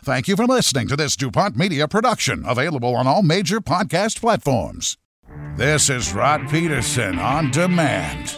Thank you for listening to this DuPont Media production, available on all major podcast platforms. This is Rod Peterson on demand.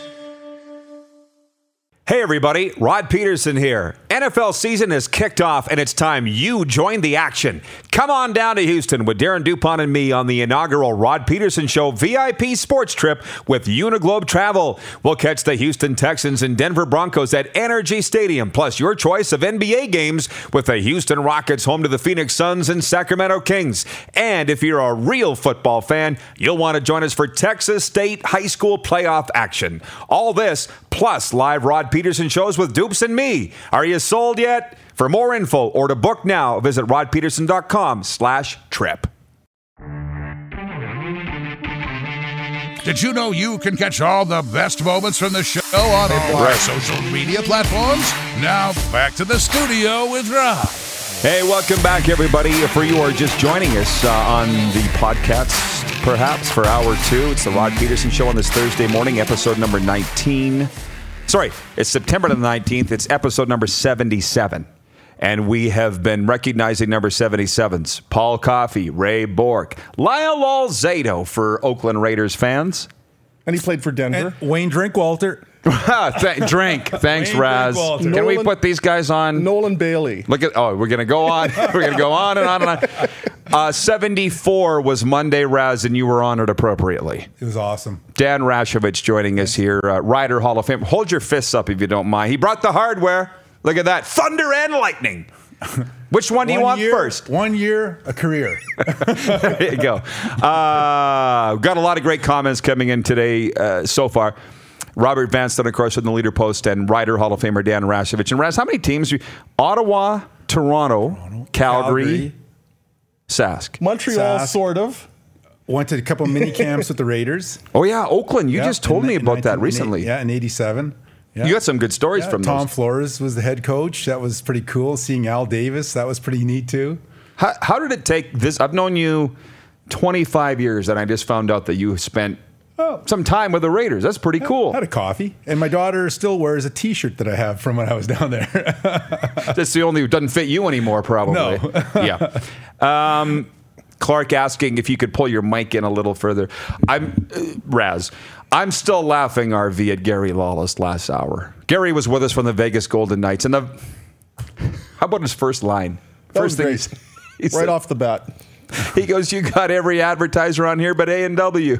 Hey everybody, Rod Peterson here. NFL season has kicked off and it's time you join the action. Come on down to Houston with Darren DuPont and me on the inaugural Rod Peterson Show VIP sports trip with Uniglobe Travel. We'll catch the Houston Texans and Denver Broncos at NRG Stadium, plus your choice of NBA games with the Houston Rockets home to the Phoenix Suns and Sacramento Kings. And if you're a real football fan, you'll want to join us for Texas State High School playoff action. All this plus live Rod Peterson shows with Dupes and me. Are you sold yet? For more info or to book now, visit rodpeterson.com/trip. Did you know you can catch all the best moments from the show on all our social media platforms? Now back to the studio with Rob. Hey, welcome back, everybody. If you are just joining us on the podcast, perhaps for hour two, it's the Rod Peterson Show on this Thursday morning, episode number 19. Sorry, it's September the 19th. It's episode number 77. And we have been recognizing number 77s. Paul Coffey, Ray Bork, Lyle Alzado for Oakland Raiders fans. And he played for Denver. And Wayne Drinkwalter. Drink. Thanks, Wayne Raz. Drinkwalter. Can we put these guys on? Nolan Bailey. Look at, we're going to go on. We're going to go on and on and on. 74 was Monday, Raz, and you were honored appropriately. It was awesome. Dan Rashovich joining us here, Rider Hall of Fame. Hold your fists up if you don't mind. He brought the hardware. Look at that. Thunder and lightning. Which one do you want first? 1 year, a career. There you go. We've got a lot of great comments coming in today so far. Robert Vanston, of course, from the Leader Post, and Rider Hall of Famer Dan Rashovich. And Raz, how many teams? Ottawa, Toronto, Calgary, Sask. Montreal, Sask. sort of. Went to a couple mini camps with the Raiders. Oh, yeah, Oakland. You just told me about that recently. Yeah, in 87. Yeah. You got some good stories from Tom those. Flores was the head coach. That was pretty cool. Seeing Al Davis, that was pretty neat too. How did it take this? I've known you 25 years, and I just found out that you spent some time with the Raiders. That's pretty cool. Had a coffee. And my daughter still wears a T-shirt that I have from when I was down there. That's the only, doesn't fit you anymore, probably. No. Yeah. Clark asking if you could pull your mic in a little further. Raz, I'm still laughing RV at Gary Lawless last hour. Gary was with us from the Vegas Golden Knights. And how about his first line? That First was thing great. he said, Right off the bat. He goes, you got every advertiser on here but A&W.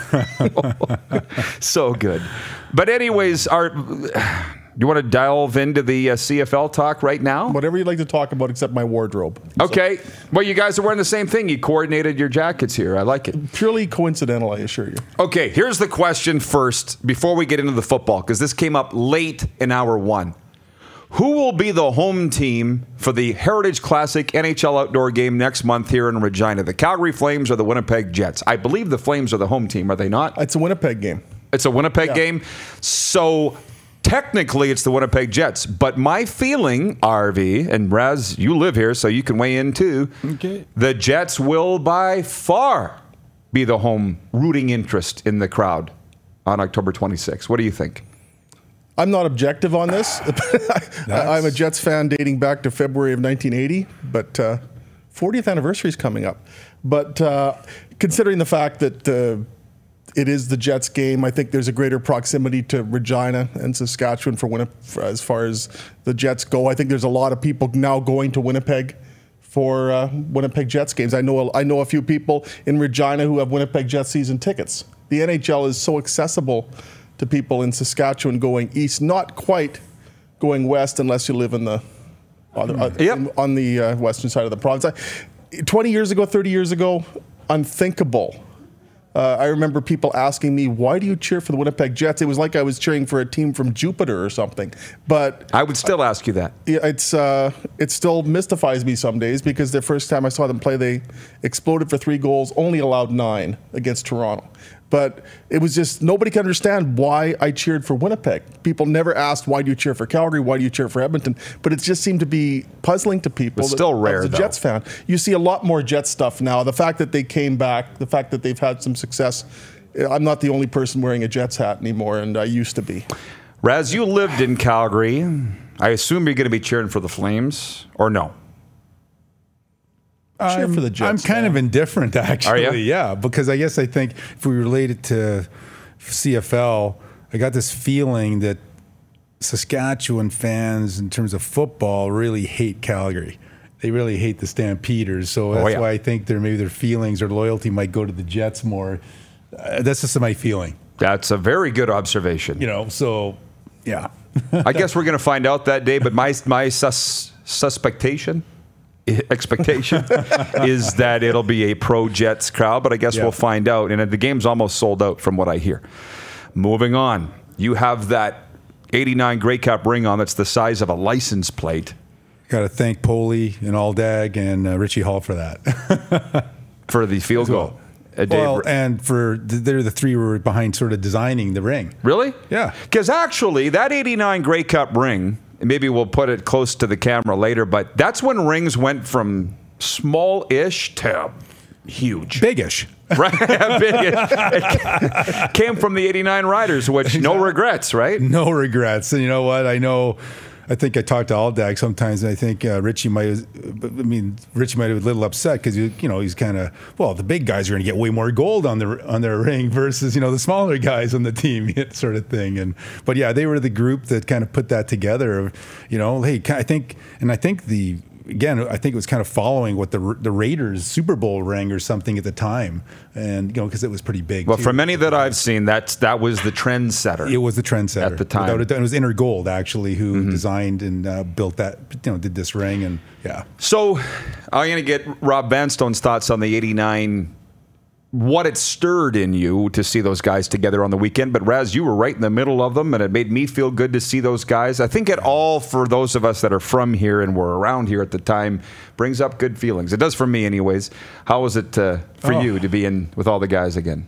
So good. But anyways, do you want to delve into the CFL talk right now? Whatever you'd like to talk about except my wardrobe. Okay. Well, you guys are wearing the same thing. You coordinated your jackets here. I like it. Purely coincidental, I assure you. Okay, here's the question first before we get into the football, because this came up late in hour one. Who will be the home team for the Heritage Classic NHL outdoor game next month here in Regina? The Calgary Flames or the Winnipeg Jets? I believe the Flames are the home team, are they not? It's a Winnipeg game. It's a Winnipeg game. So technically it's the Winnipeg Jets. But my feeling, RV, and Raz, you live here, so you can weigh in too. Okay. The Jets will by far be the home rooting interest in the crowd on October 26th. What do you think? I'm not objective on this. I'm a Jets fan dating back to February of 1980, but 40th anniversary is coming up. But considering the fact that it is the Jets game, I think there's a greater proximity to Regina and Saskatchewan as far as the Jets go. I think there's a lot of people now going to Winnipeg for Winnipeg Jets games. I know a few people in Regina who have Winnipeg Jets season tickets. The NHL is so accessible to people in Saskatchewan going east, not quite going west unless you live in the on the western side of the province. 20 years ago, 30 years ago, unthinkable. I remember people asking me, why do you cheer for the Winnipeg Jets? It was like I was cheering for a team from Jupiter or something. But I would still ask you that. It still mystifies me some days because the first time I saw them play, they exploded for 3 goals, only allowed 9 against Toronto. But it was just, nobody can understand why I cheered for Winnipeg. People never asked, why do you cheer for Calgary? Why do you cheer for Edmonton? But it just seemed to be puzzling to people. It's still rare, as a though. Jets fan. You see a lot more Jets stuff now. The fact that they came back, the fact that they've had some success. I'm not the only person wearing a Jets hat anymore, and I used to be. Raz, you lived in Calgary. I assume you're going to be cheering for the Flames, or no? cheer for the Jets. I'm kind of indifferent, actually. Are you? Yeah, because I think if we relate it to CFL, I got this feeling that Saskatchewan fans, in terms of football, really hate Calgary. They really hate the Stampeders. So that's why I think maybe their feelings or loyalty might go to the Jets more. That's just my feeling. That's a very good observation. So, yeah. I guess we're going to find out that day, but my expectation is that it'll be a pro-Jets crowd, but I guess we'll find out. And the game's almost sold out from what I hear. Moving on, you have that 89 Grey Cup ring on that's the size of a license plate. Got to thank Poley and Aldag and Richie Hall for that. For the field goal. And they're the three who were behind sort of designing the ring. Really? Yeah. Because actually, that 89 Grey Cup ring, maybe we'll put it close to the camera later, but that's when rings went from small-ish to huge. Big-ish. Right? Big-ish. It came from the 89 Riders, which no regrets, right? No regrets. And you know what? I think I talked to Aldag sometimes, and I think Richie might have been a little upset because he's kind of, well, the big guys are going to get way more gold on their ring versus the smaller guys on the team, sort of thing. But yeah, they were the group that kind of put that together. Hey, I think it was kind of following what the Raiders Super Bowl ring or something at the time, and because it was pretty big. Well, too. from many that I've seen, that was the trendsetter. It was the trendsetter at the time. Without a doubt. It was Inner Gold actually who designed and built that. Did this ring, and yeah. So I'm going to get Rob Vanstone's thoughts on the 89. What it stirred in you to see those guys together on the weekend. But Raz, you were right in the middle of them, and it made me feel good to see those guys. I think it all, for those of us that are from here and were around here at the time, brings up good feelings. It does for me anyways. How was it for you to be in with all the guys again?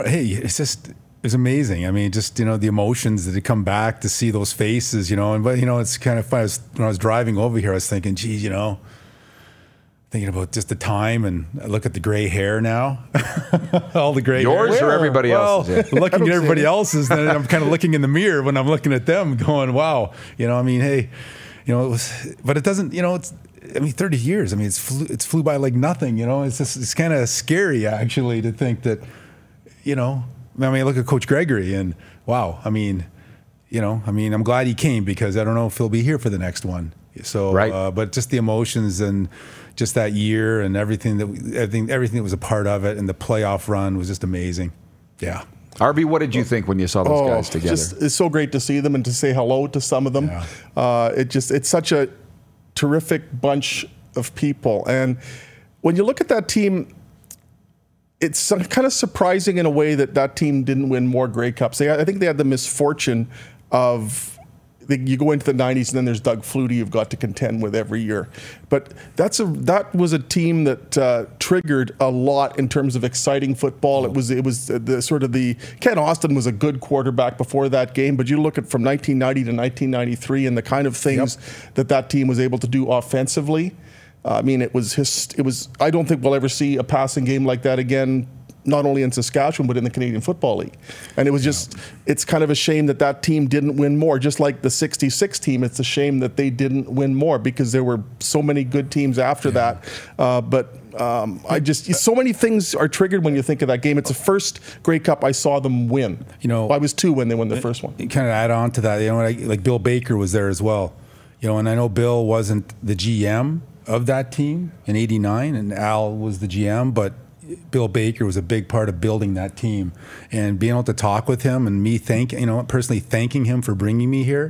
It's amazing. I mean, just, the emotions that had come back to see those faces, but it's kind of fun. When I was driving over here, I was thinking, geez, thinking about just the time, and I look at the gray hair now. All the gray hair. Yours or everybody else's? Yeah. Looking at everybody else's, then I'm kind of looking in the mirror when I'm looking at them going, wow. Hey, it was, but it doesn't, it's, 30 years. It's flew by like nothing, it's kind of scary actually to think that, I look at Coach Gregory and wow. I'm glad he came because I don't know if he'll be here for the next one. So, right. But just the emotions and just that year and everything that was a part of it, and the playoff run was just amazing. Yeah. Arby, what did you think when you saw those guys together? It's so great to see them and to say hello to some of them. Yeah. It's such a terrific bunch of people. And when you look at that team, it's kind of surprising in a way that team didn't win more Grey Cups. I think they had the misfortune of, you go into the 90s and then there's Doug Flutie you've got to contend with every year. But that was a team that triggered a lot in terms of exciting football. It was the Ken Austin was a good quarterback before that game, but you look at from 1990 to 1993 and the kind of things that team was able to do offensively. It was. I don't think we'll ever see a passing game like that again, not only in Saskatchewan, but in the Canadian Football League. And it was just, it's kind of a shame that team didn't win more. Just like the 66 team, it's a shame that they didn't win more because there were so many good teams after that. So many things are triggered when you think of that game. It's the first Grey Cup I saw them win. I was 2 when they won the first one. Kind of add on to that, like Bill Baker was there as well. And I know Bill wasn't the GM of that team in '89, and Al was the GM, but Bill Baker was a big part of building that team, and being able to talk with him and me personally thanking him for bringing me here.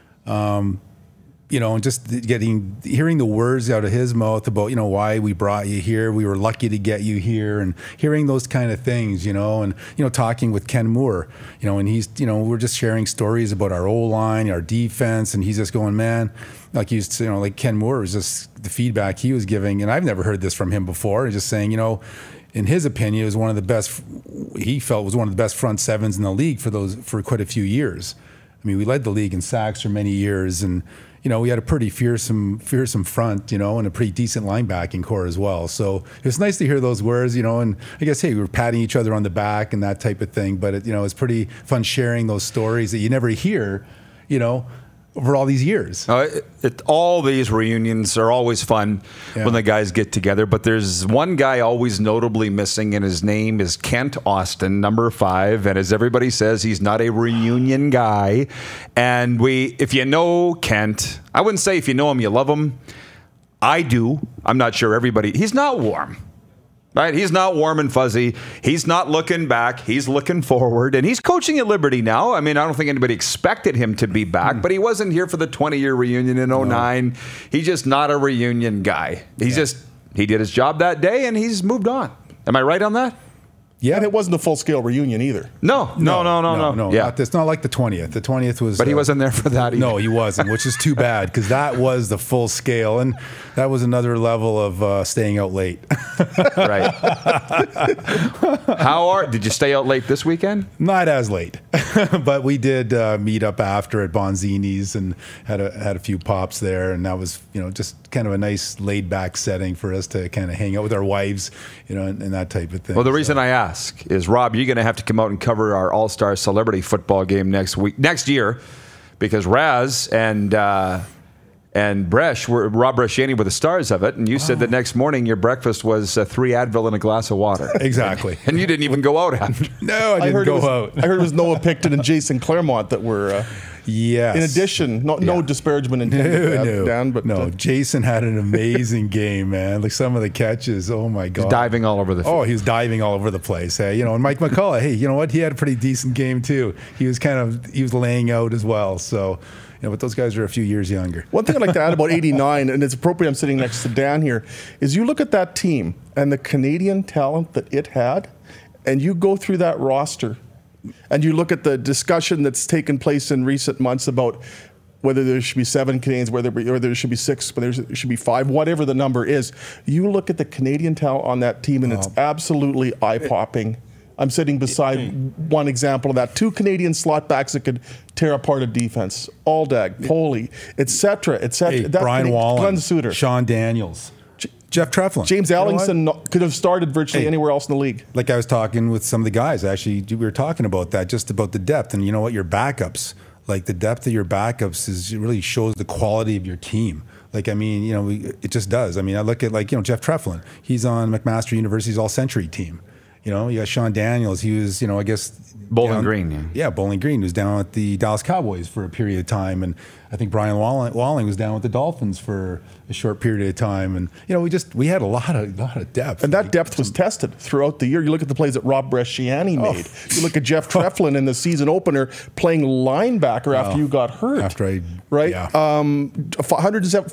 And just hearing the words out of his mouth about, why we brought you here. We were lucky to get you here, and hearing those kind of things, and, talking with Ken Moore, and he's, we're just sharing stories about our O-line, our defense, and he's just going, man, like like Ken Moore was just the feedback he was giving. And I've never heard this from him before. Just saying, in his opinion, it was one of the best, he felt was one of the best front sevens in the league for quite a few years. We led the league in sacks for many years, and, we had a pretty fearsome front, and a pretty decent linebacking core as well. So it's nice to hear those words, and I guess, hey, we were patting each other on the back and that type of thing. But, it's pretty fun sharing those stories that you never hear, over all these years. All these reunions are always fun when the guys get together, but there's one guy always notably missing, and his name is Kent Austin, number 5. And as everybody says, he's not a reunion guy. And if you know Kent, I wouldn't say if you know him, you love him. I do. I'm not sure everybody. He's not warm. Right? He's not warm and fuzzy. He's not looking back. He's looking forward. And he's coaching at Liberty now. I mean, I don't think anybody expected him to be back, but he wasn't here for the 20-year reunion in 2009. He's just not a reunion guy. He did his job that day, and he's moved on. Am I right on that? Yeah, and it wasn't a full-scale reunion either. No. Yeah, it's not like the 20th. The 20th was, but he wasn't there for that either. No, he wasn't, which is too bad because that was the full scale, and that was another level of staying out late. Right. Did you stay out late this weekend? Not as late, but we did meet up after at Bonzini's and had a few pops there, and that was just kind of a nice laid-back setting for us to kind of hang out with our wives, and that type of thing. Well, the reason I ask is, Rob, you're going to have to come out and cover our All-Star Celebrity Football game next year, because Raz and Rob Bresciani were the stars of it, and you said the next morning your breakfast was 3 Advil and a glass of water. Exactly. And you didn't even go out after. No, I didn't go out. I heard it was Noah Picton and Jason Claremont that were... Yes. In addition, no disparagement intended, Dan, but Jason had an amazing game, man. Like some of the catches, oh my God, diving all over the field. Oh, he was diving all over the place. Hey, and Mike McCullough, hey, you know what? He had a pretty decent game too. He was laying out as well. So, but those guys are a few years younger. One thing I'd like to add about '89, and it's appropriate I'm sitting next to Dan here, is you look at that team and the Canadian talent that it had, and you go through that roster. And you look at the discussion that's taken place in recent months about whether there should be 7 Canadians, whether there should be 6, whether there should be 5, whatever the number is. You look at the Canadian talent on that team, and it's absolutely eye-popping. I'm sitting beside one example of that. 2 Canadian slot backs that could tear apart a defense. Aldag, Poley, et cetera, et cetera. Hey, Brian Wallen, Glenn Suter, Sean Daniels, Jeff Treflin. James Ellingson could have started virtually anywhere else in the league. Like I was talking with some of the guys, actually, we were talking about that, just about the depth. And you know what? Your backups, like the depth of your backups really shows the quality of your team. Like, I mean, it just does. I mean, I look at Jeff Treflin. He's on McMaster University's All-Century team. You got Sean Daniels. He was, I guess... Bowling Green. Yeah, Bowling Green was down at the Dallas Cowboys for a period of time. And I think Brian Walling was down with the Dolphins for a short period of time. And, we had a lot of depth. And that depth was tested throughout the year. You look at the plays that Rob Bresciani made. You look at Jeff Treflin in the season opener playing linebacker after you got hurt. Right? Yeah. 5'8",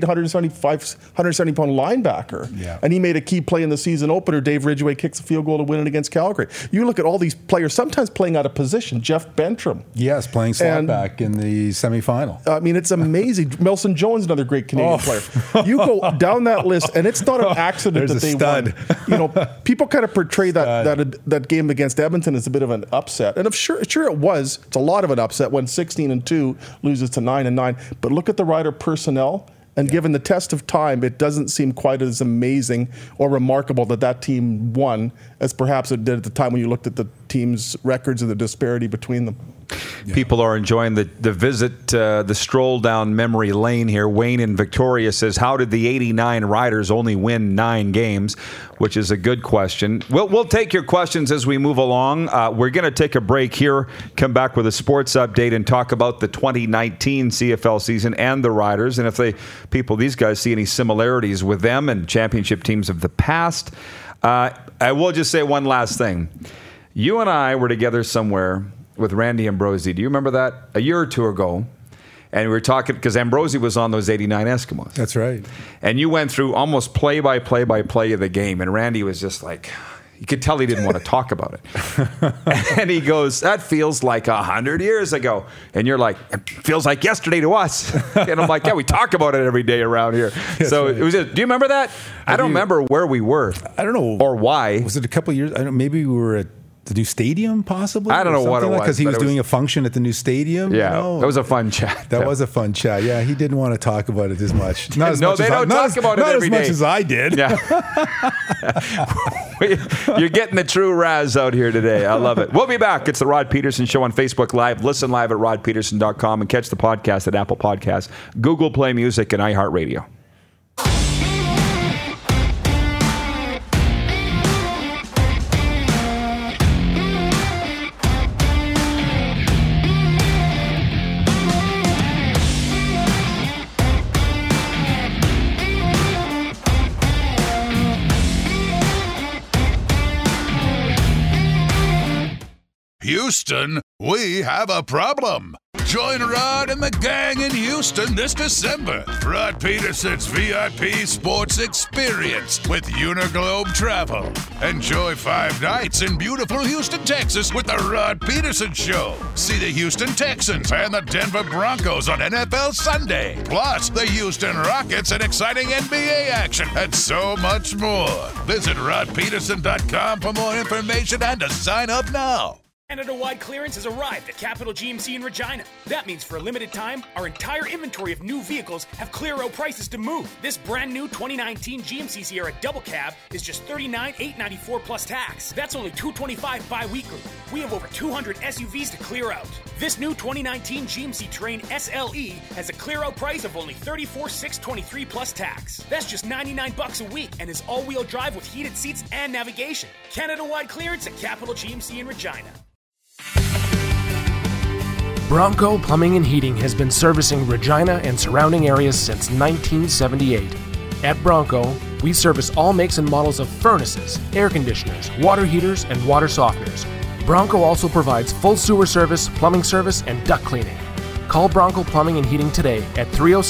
170 pound linebacker. Yeah. And he made a key play in the season opener. Dave Ridgway kicks a field goal to win it against Calgary. You look at all these players, sometimes playing out of position. Jeff Bentram. Yes, playing slot back in the semifinal. I mean, it's amazing. Melson Jones, another great Canadian player. You go down that list, and it's not an accident that they won. People kind of portray that game against Edmonton as a bit of an upset, and sure it was. It's a lot of an upset when 16-2 loses to 9-9. But look at the Rider personnel. And given the test of time, it doesn't seem quite as amazing or remarkable that team won as perhaps it did at the time when you looked at the team's records and the disparity between them. Yeah. People are enjoying the visit, the stroll down memory lane here. Wayne in Victoria says, how did the 89 Riders only win 9 games? Which is a good question. We'll take your questions as we move along. We're going to take a break here, come back with a sports update, and talk about the 2019 CFL season and the Riders, and if these guys see any similarities with them and championship teams of the past. I will just say one last thing. You and I were together somewhere with Randy Ambrosi. Do you remember that? A year or two ago. And we were talking, because Ambrosi was on those 89 Eskimos. That's right. And you went through almost play-by-play of the game. And Randy was just like, you could tell he didn't want to talk about it. And he goes, that feels like 100 years ago. And you're like, it feels like yesterday to us. And I'm like, yeah, we talk about it every day around here. So right. It was just, do you remember that? I don't remember where we were. I don't know. Or why. Was it a couple of years? I don't know, maybe we were at the new stadium, possibly? I don't know what it was. Because he was doing a function at the new stadium. Yeah, that was a fun chat. That was a fun chat. Yeah, he didn't want to talk about it as much. Not as no, much they as don't talk about it every day. Not as much as I did. Yeah. You're getting the true Raz out here today. I love it. We'll be back. It's the Rod Peterson Show on Facebook Live. Listen live at rodpeterson.com and catch the podcast at Apple Podcasts, Google Play Music, and iHeartRadio. Houston, we have a problem. Join Rod and the gang in Houston this December. Rod Peterson's VIP Sports Experience with Uniglobe Travel. Enjoy 5 nights in beautiful Houston, Texas with the Rod Peterson Show. See the Houston Texans and the Denver Broncos on NFL Sunday. Plus, the Houston Rockets and exciting NBA action and so much more. Visit rodpeterson.com for more information and to sign up now. Canada-wide clearance has arrived at Capital GMC in Regina. That means for a limited time, our entire inventory of new vehicles have clear out prices to move. This brand new 2019 GMC Sierra Double Cab is just $39,894 plus tax. That's only $225 bi-weekly. We have over 200 SUVs to clear out. This new 2019 GMC Terrain SLE has a clear out price of only $34,623 plus tax. That's just $99 a week and is all-wheel drive with heated seats and navigation. Canada-wide clearance at Capital GMC in Regina. Bronco Plumbing and Heating has been servicing Regina and surrounding areas since 1978. At Bronco, we service all makes and models of furnaces, air conditioners, water heaters, and water softeners. Bronco also provides full sewer service, plumbing service, and duct cleaning. Call Bronco Plumbing and Heating today at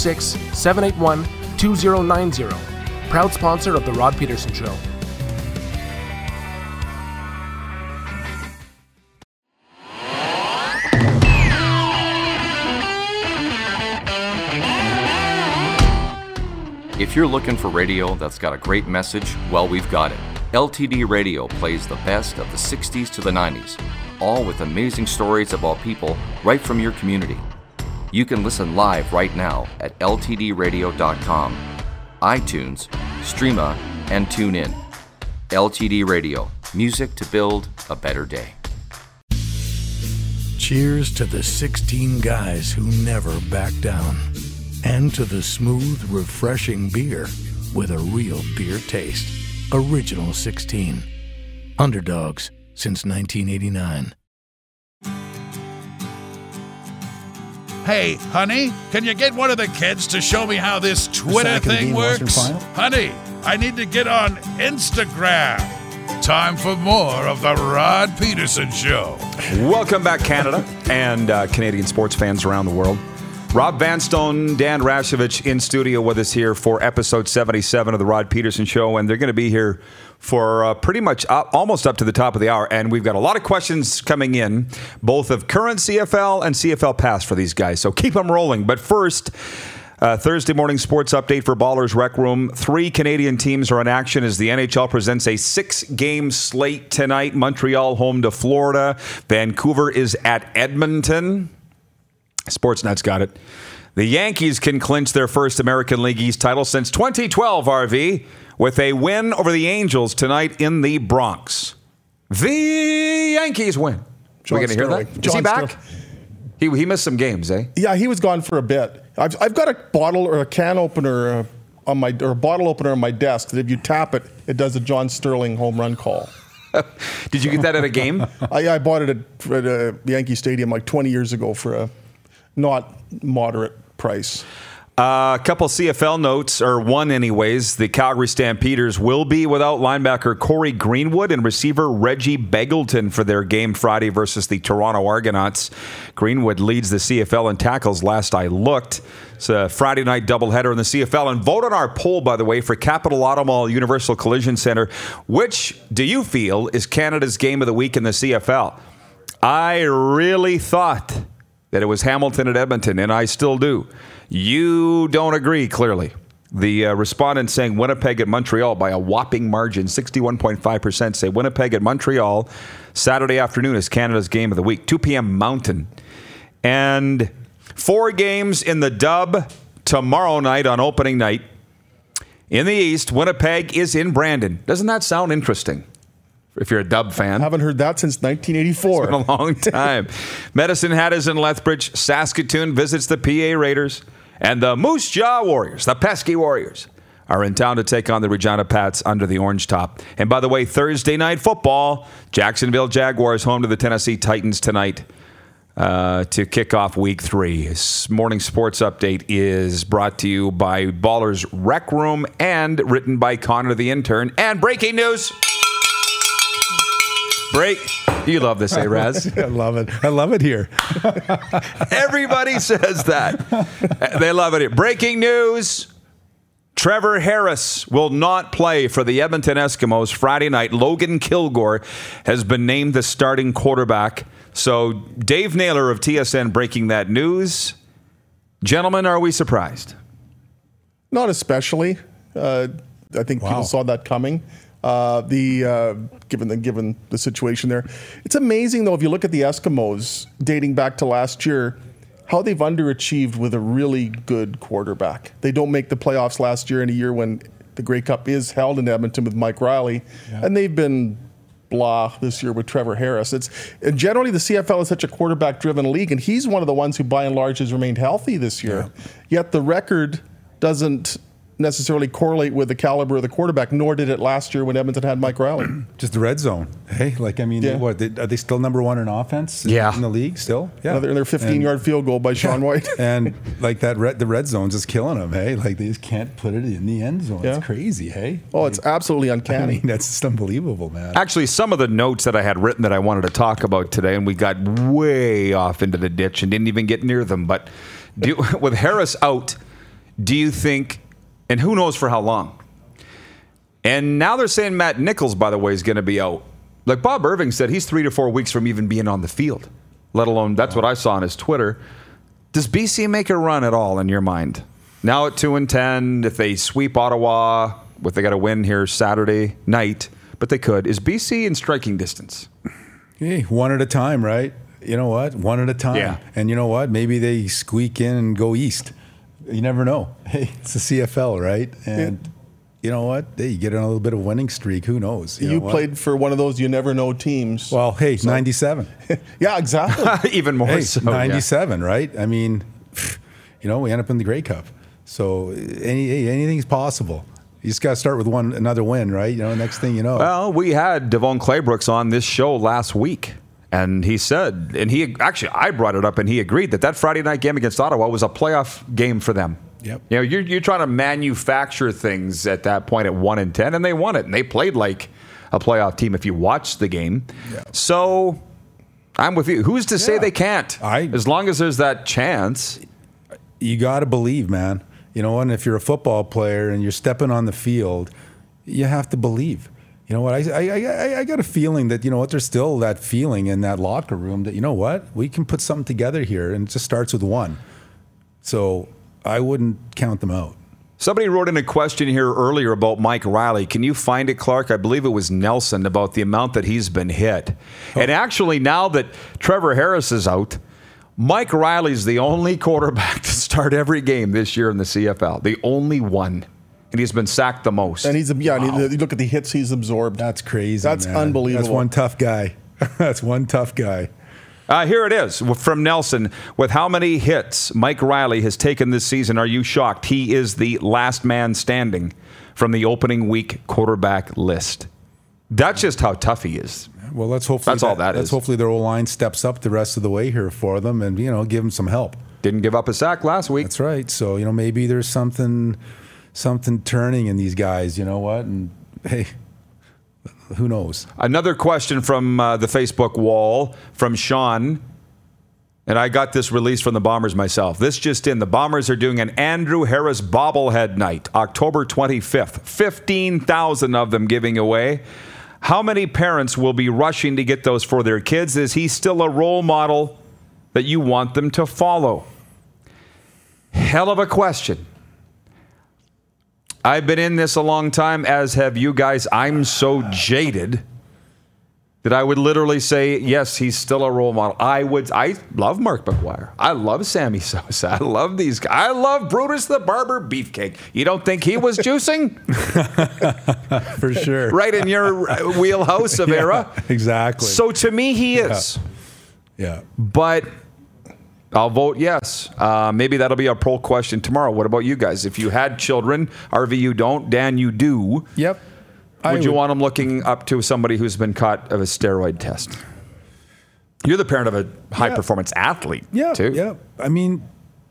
306-781-2090. Proud sponsor of The Rod Peterson Show. If you're looking for radio that's got a great message, well, we've got it. LTD Radio plays the best of the 60s to the 90s, all with amazing stories about people right from your community. You can listen live right now at ltdradio.com, iTunes, Streema, and TuneIn. LTD Radio, music to build a better day. Cheers to the 16 guys who never back down. And to the smooth, refreshing beer with a real beer taste. Original 16. Underdogs since 1989. Hey, honey, can you get one of the kids to show me how this Twitter thing works? Honey, I need to get on Instagram. Time for more of the Rod Peterson Show. Welcome back, Canada and Canadian sports fans around the world. Rob Vanstone, Dan Rashovich in studio with us here for episode 77 of the Rod Peterson Show, and they're going to be here for pretty much almost up to the top of the hour, and we've got a lot of questions coming in, both of current CFL and CFL past for these guys, so keep them rolling. But first, Thursday morning sports update for Ballers Rec Room. 3 Canadian teams are in action as the NHL presents a 6-game slate tonight. Montreal home to Florida. Vancouver is at Edmonton. Sportsnet's got it. The Yankees can clinch their first American League East title since 2012, RV, with a win over the Angels tonight in the Bronx. The Yankees win. We're going to hear that? Is he back? He missed some games, eh? Yeah, he was gone for a bit. I've got a bottle or a can opener or a bottle opener on my desk that if you tap it, it does a John Sterling home run call. Did you get that at a game? I bought it at Yankee Stadium like 20 years ago for a not moderate price. A couple CFL notes, or one anyways. The Calgary Stampeders will be without linebacker Corey Greenwood and receiver Reggie Begelton for their game Friday versus the Toronto Argonauts. Greenwood leads the CFL in tackles last I looked. It's a Friday night doubleheader in the CFL. And vote on our poll, by the way, for Capital Auto Mall Universal Collision Center. Which do you feel is Canada's game of the week in the CFL? I really thought that it was Hamilton at Edmonton, and I still do. You don't agree, clearly. The respondents saying Winnipeg at Montreal by a whopping margin. 61.5% say Winnipeg at Montreal Saturday afternoon is Canada's game of the week. 2 p.m. Mountain. And 4 games in the dub tomorrow night on opening night. In the East, Winnipeg is in Brandon. Doesn't that sound interesting? If you're a Dub fan. I haven't heard that since 1984. It's been a long time. Medicine Hat is in Lethbridge. Saskatoon visits the PA Raiders. And the Moose Jaw Warriors, the pesky Warriors, are in town to take on the Regina Pats under the orange top. And by the way, Thursday night football, Jacksonville Jaguars home to the Tennessee Titans tonight to kick off Week 3. This morning sports update is brought to you by Ballers Rec Room and written by Connor the Intern. And breaking news. You love this, eh, Raz? I love it. I love it here. Everybody says that. They love it here. Breaking news. Trevor Harris will not play for the Edmonton Eskimos Friday night. Logan Kilgore has been named the starting quarterback. So Dave Naylor of TSN breaking that news. Gentlemen, are we surprised? Not especially. I think people saw that coming. Given the situation there, it's amazing though. If you look at the Eskimos dating back to last year, how they've underachieved with a really good quarterback. They don't make the playoffs last year in a year when the Grey Cup is held in Edmonton with Mike Riley, and they've been blah this year with Trevor Harris. And generally the CFL is such a quarterback-driven league, and he's one of the ones who, by and large, has remained healthy this year. Yet the record doesn't necessarily correlate with the caliber of the quarterback, nor did it last year when Edmonton had Mike Riley. Just the red zone. Hey, are they still number 1 in offense in the league still? Yeah. They're in their 15-yard field goal by Sean White. And like the red zone's just killing them, hey? Like they just can't put it in the end zone. It's crazy, hey? Oh, it's absolutely uncanny. I mean, that's just unbelievable, man. Actually, some of the notes that I had written that I wanted to talk about today, and we got way off into the ditch and didn't even get near them, but with Harris out, do you think, and who knows for how long? And now they're saying Matt Nichols, by the way, is going to be out. Like Bob Irving said, he's 3 to 4 weeks from even being on the field, let alone, that's what I saw on his Twitter. Does BC make a run at all in your mind? Now at 2-10, if they sweep Ottawa, they got to win here Saturday night, but they could. Is BC in striking distance? Hey, one at a time, right? You know what? One at a time. Yeah. And you know what? Maybe they squeak in and go east. You never know. Hey, it's the CFL, right? And you know what? Hey, you get on a little bit of a winning streak. Who knows? You played for one of those you never know teams. Well, hey, 97. Yeah, exactly. Even more so. 97, right? I mean, we end up in the Grey Cup. So anything's possible. You just got to start with another win, right? Next thing you know. Well, we had Devon Claybrooks on this show last week. And he said, I brought it up, and he agreed that Friday night game against Ottawa was a playoff game for them. Yep. You're trying to manufacture things at that point at 1-10, and they won it, and they played like a playoff team if you watch the game. Yeah. So I'm with you. Who's to say they can't? As long as there's that chance. You got to believe, man. And if you're a football player and you're stepping on the field, you have to believe. You know what? I got a feeling that, there's still that feeling in that locker room that, we can put something together here, and it just starts with one. So I wouldn't count them out. Somebody wrote in a question here earlier about Mike Riley. Can you find it, Clark? I believe it was Nelson, about the amount that he's been hit. And actually, now that Trevor Harris is out, Mike Riley's the only quarterback to start every game this year in the CFL. The only one. And he's been sacked the most. And you look at the hits he's absorbed. That's crazy. That's unbelievable. That's one tough guy. That's one tough guy. Here it is from Nelson. With how many hits Mike Riley has taken this season, are you shocked? He is the last man standing from the opening week quarterback list. That's just how tough he is. Well, let's hopefully let's hopefully their O-line steps up the rest of the way here for them, and give them some help. Didn't give up a sack last week. That's right. So maybe there's something turning in these guys, and hey, who knows? Another question from the Facebook wall from Sean, and I got this released from the Bombers myself. This just in, the Bombers are doing an Andrew Harris bobblehead night, October 25th. 15,000 of them giving away. How many parents will be rushing to get those for their kids? Is he still a role model that you want them to follow? Hell of a question. I've been in this a long time, as have you guys. I'm so jaded that I would literally say, yes, he's still a role model. I love Mark McGuire. I love Sammy Sosa. I love these guys. I love Brutus the Barber Beefcake. You don't think he was juicing? For sure. Right in your wheelhouse of era. Exactly. So to me, he is. Yeah. But I'll vote yes. Maybe that'll be a poll question tomorrow. What about you guys? If you had children, RV, you don't. Dan, you do. Yep. Would you want them looking up to somebody who's been caught of a steroid test? You're the parent of a high-performance athlete, too. Yeah. I mean,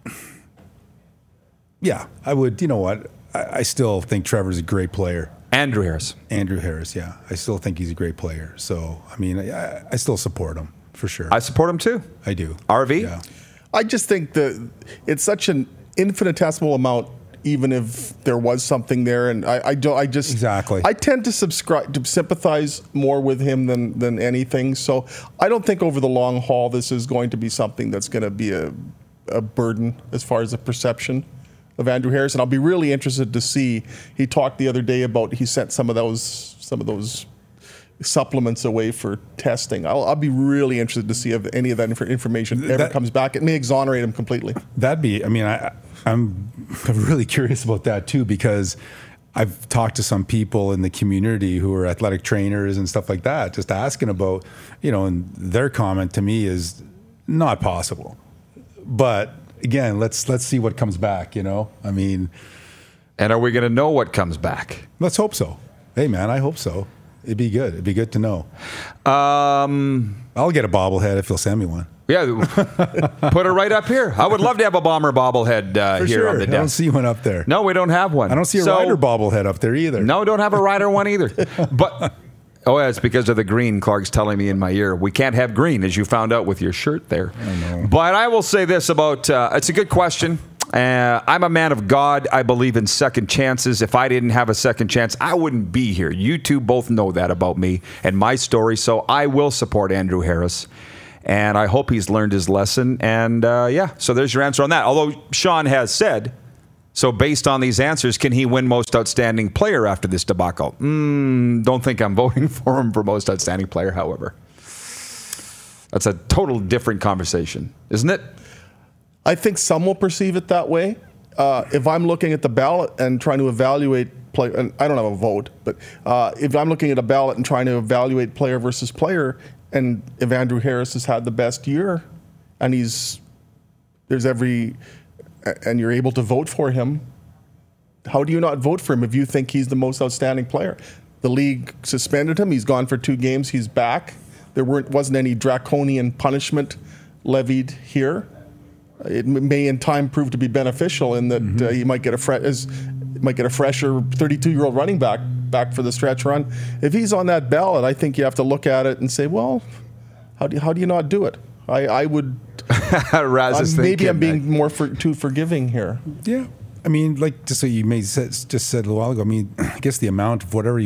yeah, I would. You know what? I still think Trevor's a great player. Andrew Harris, yeah. I still think he's a great player. So, I mean, I still support him, for sure. I support him, too. I do. RV? Yeah. I just think that it's such an infinitesimal amount, even if there was something there, and I tend to sympathize more with him than anything. So I don't think over the long haul this is going to be something that's going to be a burden as far as the perception of Andrew Harris. And I'll be really interested to see. He talked the other day about he sent some of those supplements away for testing. I'll be really interested to see if any of that information ever comes back. It may exonerate him completely. I'm really curious about that too, because I've talked to some people in the community who are athletic trainers and stuff like that, just asking about, and their comment to me is not possible. But again, let's see what comes back, I mean. And are we going to know what comes back? Let's hope so. Hey man, I hope so. It'd be good. It'd be good to know. I'll get a bobblehead if you'll send me one. Yeah, put it right up here. I would love to have a Bomber bobblehead here on the desk. I don't see one up there. No, we don't have one. I don't see a Ryder bobblehead up there either. No, don't have a Ryder one either. But it's because of the green. Clark's telling me in my ear. We can't have green, as you found out with your shirt there. I know. But I will say this about, it's a good question. I'm a man of God. I believe in second chances. If I didn't have a second chance, I wouldn't be here. You two both know that about me and my story. So I will support Andrew Harris. And I hope he's learned his lesson. And so there's your answer on that. Although Sean has said, so based on these answers, can he win most outstanding player after this debacle? Don't think I'm voting for him for most outstanding player, however. That's a total different conversation, isn't it? I think some will perceive it that way. If I'm looking at the ballot and trying to evaluate player, and I don't have a vote, but if I'm looking at a ballot and trying to evaluate player versus player, and if Andrew Harris has had the best year, and and you're able to vote for him, how do you not vote for him if you think he's the most outstanding player? The league suspended him. He's gone for 2 games. He's back. There wasn't any draconian punishment levied here. It may in time prove to be beneficial in that he might get a fresher 32-year-old running back for the stretch run. If he's on that ballot, I think you have to look at it and say, well, how do you not do it? I would. Maybe I'm being too forgiving here. Yeah, I mean, like just so you just said a little while ago. I mean, I guess the amount of whatever he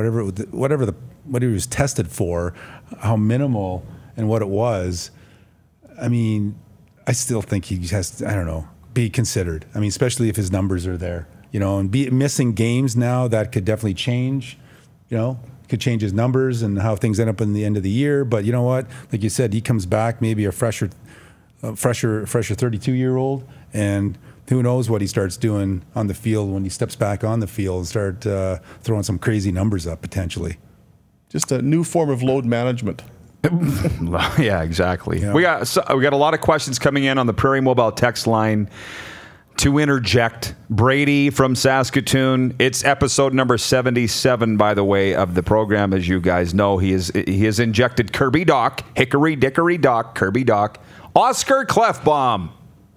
was tested for, how minimal and what it was. I mean, I still think he has to, be considered. I mean, especially if his numbers are there, and missing games now, that could definitely change, could change his numbers and how things end up in the end of the year. But you know what? Like you said, he comes back maybe a fresher 32-year-old, and who knows what he starts doing on the field when he steps back on the field and start throwing some crazy numbers up potentially. Just a new form of load management. Yeah, exactly. Yeah. We got a lot of questions coming in on the Prairie Mobile text line. To interject, Brady from Saskatoon. It's episode number 77, by the way, of the program. As you guys know, he has injected Kirby Doc, Hickory Dickory Doc, Kirby Doc, Oscar Clefbaum,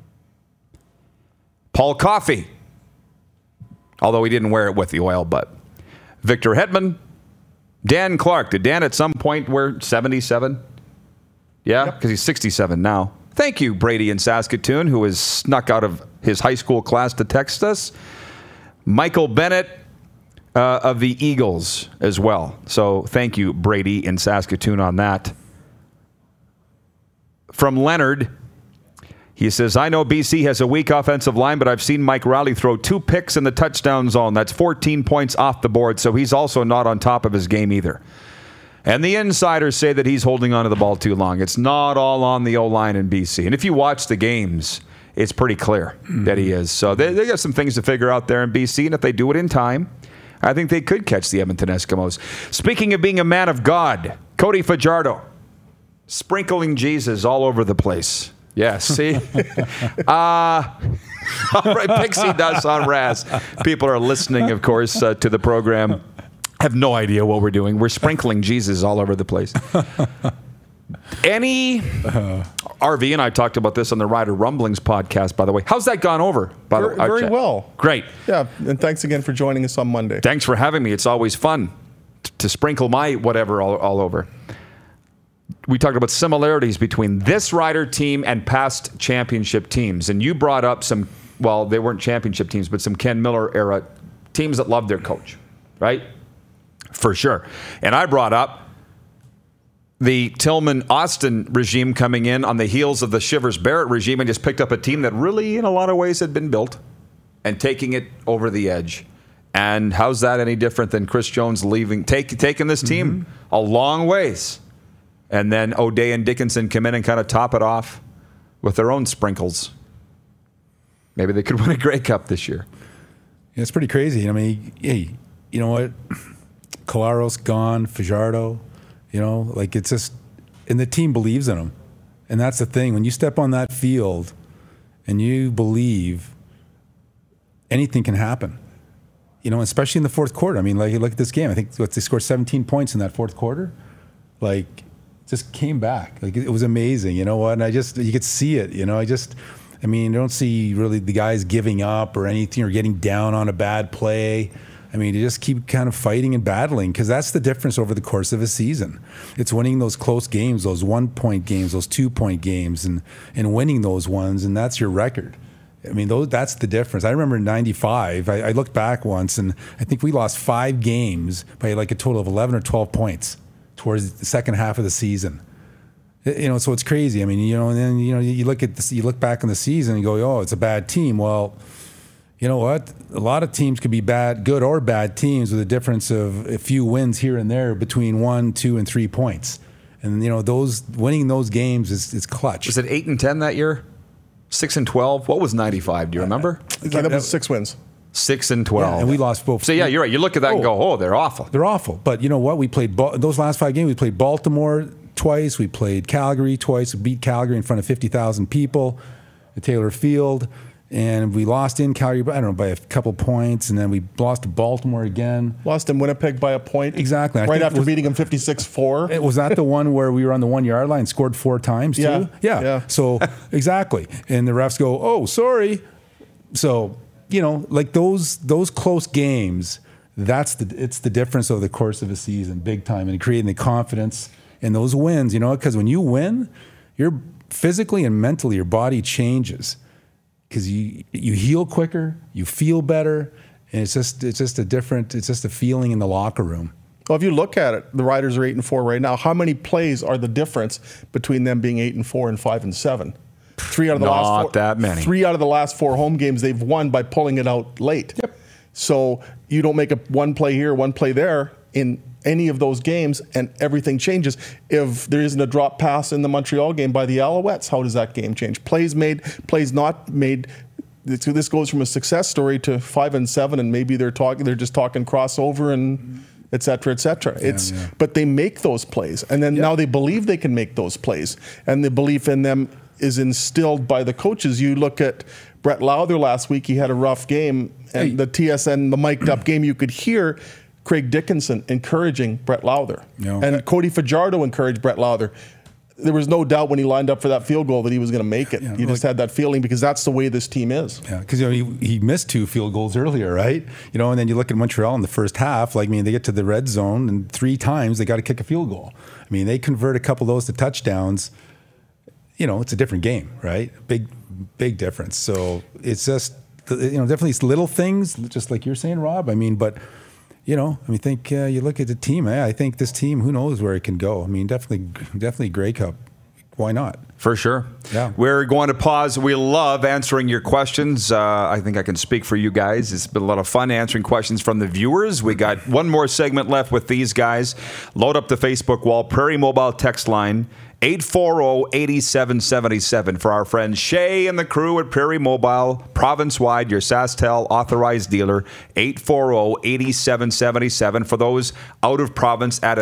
Paul Coffey, although he didn't wear it with the oil, but Victor Hedman, Dan Clark. Did Dan at some point wear 77? Yeah, because he's 67 now. Thank you, Brady in Saskatoon, who has snuck out of his high school class to text us. Michael Bennett of the Eagles as well. So thank you, Brady in Saskatoon, on that. From Leonard, He says, I know BC has a weak offensive line, but I've seen Mike Riley throw 2 picks in the touchdown zone. That's 14 points off the board, so he's also not on top of his game either. And the insiders say that he's holding on to the ball too long. It's not all on the O-line in BC. And if you watch the games, it's pretty clear that he is. So they got some things to figure out there in BC, and if they do it in time, I think they could catch the Edmonton Eskimos. Speaking of being a man of God, Cody Fajardo, sprinkling Jesus all over the place. Yeah, see? All right, Pixie Dust on Raz. People are listening, of course, to the program. Have no idea what we're doing. We're sprinkling Jesus all over the place. RV and I talked about this on the Rider Rumblings podcast, by the way. How's that gone over? Very well. Great. Yeah, and thanks again for joining us on Monday. Thanks for having me. It's always fun to sprinkle my whatever all over. We talked about similarities between this Rider team and past championship teams. And you brought up some, well, they weren't championship teams, but some Ken Miller era teams that loved their coach, right? For sure. And I brought up the Tillman-Austin regime coming in on the heels of the Shivers-Barrett regime and just picked up a team that really, in a lot of ways, had been built and taking it over the edge. And how's that any different than Chris Jones leaving, taking this team a long ways? And then O'Day and Dickinson come in and kind of top it off with their own sprinkles. Maybe they could win a Grey Cup this year. Yeah, it's pretty crazy. I mean, hey, you know what? Collaros gone, Fajardo, you know, like it's just, and the team believes in him. And that's the thing. When you step on that field and you believe, anything can happen. You know, especially in the fourth quarter. I mean, like, look at this game. I think they scored 17 points in that fourth quarter. Like, just came back. Like, it was amazing. You know what? And you could see it. You know, I mean, you don't see really the guys giving up or anything or getting down on a bad play. I mean, you just keep kind of fighting and battling because that's the difference over the course of a season. It's winning those close games, those 1-point games, those 2-point games, and winning those ones, and that's your record. I mean, that's the difference. I remember in 95, I looked back once, and I think we lost 5 games by like a total of 11 or 12 points towards the second half of the season. You know, so it's crazy. I mean, you know, and then, you know, you look back on the season and go, oh, it's a bad team. Well, you know what? A lot of teams could be good or bad teams with a difference of a few wins here and there between 1, 2, and 3 points. And, you know, winning those games is clutch. Was it 8-10 that year? 6-12? What was 95? Do you remember? That was 6 wins. 6-12. Yeah, and we lost both. So, yeah, you're right. You look at that and go, oh, they're awful. They're awful. But you know what? We played those last 5 games. We played Baltimore twice. We played Calgary twice. We beat Calgary in front of 50,000 people at Taylor Field. And we lost in Calgary, I don't know, by a couple points. And then we lost to Baltimore again. Lost in Winnipeg by a point. Exactly. Right after beating them 56-4. Was that the one where we were on the 1-yard line, scored 4 times too? Yeah. So, exactly. And the refs go, oh, sorry. So, you know, like those close games, it's the difference over the course of a season, big time, and creating the confidence in those wins, you know, because when you win, you're physically and mentally, your body changes. Because you heal quicker, you feel better, and it's just a feeling in the locker room. Well, if you look at it, the Riders are 8-4 right now. How many plays are the difference between them being 8-4 and 5-7? 3 out of the last 4. Not that many. 3 out of the last 4 home games they've won by pulling it out late. Yep. So you don't make one play here, one play there in any of those games, and everything changes. If there isn't a drop pass in the Montreal game by the Alouettes, how does that game change? Plays made, plays not made. This goes from a success story to 5-7, and maybe they're just talking crossover and et cetera, et cetera. But they make those plays, and then now they believe they can make those plays, and the belief in them is instilled by the coaches. You look at Brett Lowther last week; he had a rough game, and the TSN, the mic'd up game, you could hear Craig Dickinson encouraging Brett Lowther. And Cody Fajardo encouraged Brett Lowther. There was no doubt when he lined up for that field goal that he was going to make it. You just had that feeling because that's the way this team is. Yeah, because you know, he missed 2 field goals earlier, right? You know, and then you look at Montreal in the first half. Like, I mean, they get to the red zone and 3 times they got to kick a field goal. I mean, they convert a couple of those to touchdowns. You know, it's a different game, right? Big difference. So it's just, you know, definitely it's little things, just like you're saying, Rob. I mean, but. You know, I mean, you look at the team. I think this team, who knows where it can go. I mean, definitely Grey Cup why not? For sure. Yeah. We're going to pause. We love answering your questions. I think I can speak for you guys. It's been a lot of fun answering questions from the viewers. We got one more segment left with these guys. Load up the Facebook wall, Prairie Mobile text line, 840-8777 for our friend Shay and the crew at Prairie Mobile, province-wide, your SaskTel authorized dealer, 840-8777. For those out of province, at a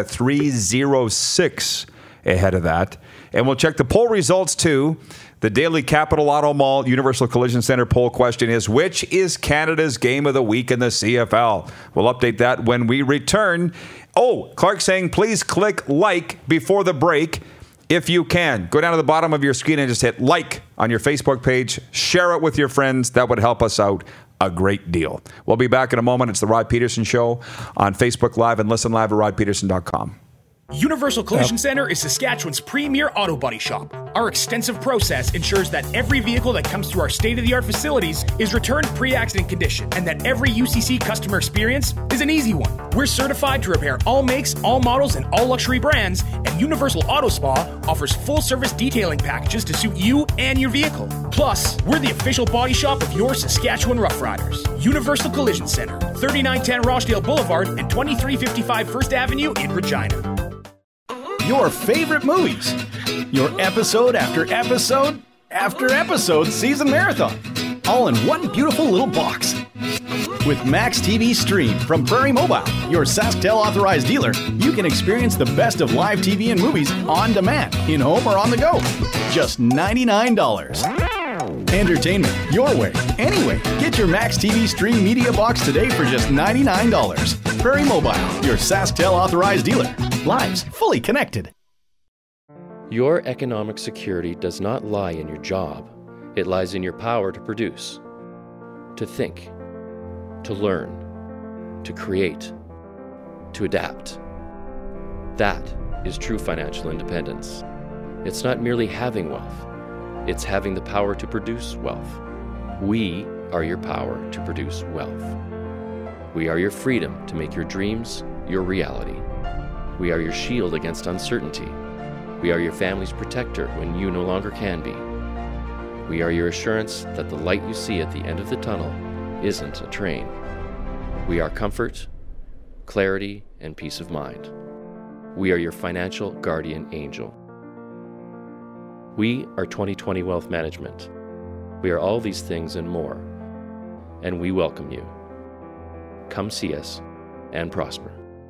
306 ahead of that. And we'll check the poll results too. The Daily Capital Auto Mall Universal Collision Center poll question is, which is Canada's game of the week in the CFL? We'll update that when we return. Oh, Clark saying, please click like before the break if you can. Go down to the bottom of your screen and just hit like on your Facebook page. Share it with your friends. That would help us out a great deal. We'll be back in a moment. It's the Rod Peterson Show on Facebook Live and listen live at rodpeterson.com. Universal Collision Center is Saskatchewan's premier auto body shop. Our extensive process ensures that every vehicle that comes through our state-of-the-art facilities is returned pre-accident condition, and that every UCC customer experience is an easy one. We're certified to repair all makes, all models, and all luxury brands, and Universal Auto Spa offers full-service detailing packages to suit you and your vehicle. Plus, we're the official body shop of your Saskatchewan Rough Riders. Universal Collision Center, 3910 Rochdale Boulevard and 2355 First Avenue in Regina. Your favorite movies. Your episode after episode after episode season marathon. All in one beautiful little box. With Max TV Stream from Prairie Mobile, your SaskTel authorized dealer, you can experience the best of live TV and movies on demand, in-home or on the go. Just $99. Entertainment your way, anyway. Get your Max TV Stream media box today for just $99. Prairie Mobile, your SaskTel authorized dealer. Lives fully connected. Your economic security does not lie in your job. It lies in your power to produce, to think, to learn, to create, to adapt. That is true financial independence. It's not merely having wealth. It's having the power to produce wealth. We are your power to produce wealth. We are your freedom to make your dreams your reality. We are your shield against uncertainty. We are your family's protector when you no longer can be. We are your assurance that the light you see at the end of the tunnel isn't a train. We are comfort, clarity, and peace of mind. We are your financial guardian angel. We are 2020 Wealth Management. We are all these things and more. And we welcome you. Come see us and prosper.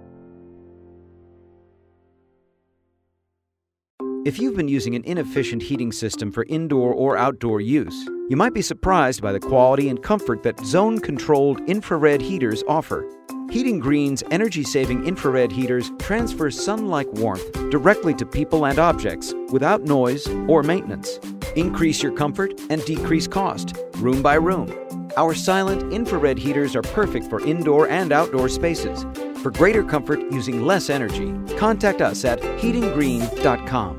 If you've been using an inefficient heating system for indoor or outdoor use, you might be surprised by the quality and comfort that zone-controlled infrared heaters offer. Heating Green's energy-saving infrared heaters transfer sun-like warmth directly to people and objects without noise or maintenance. Increase your comfort and decrease cost, room by room. Our silent infrared heaters are perfect for indoor and outdoor spaces. For greater comfort using less energy, contact us at heatinggreen.com.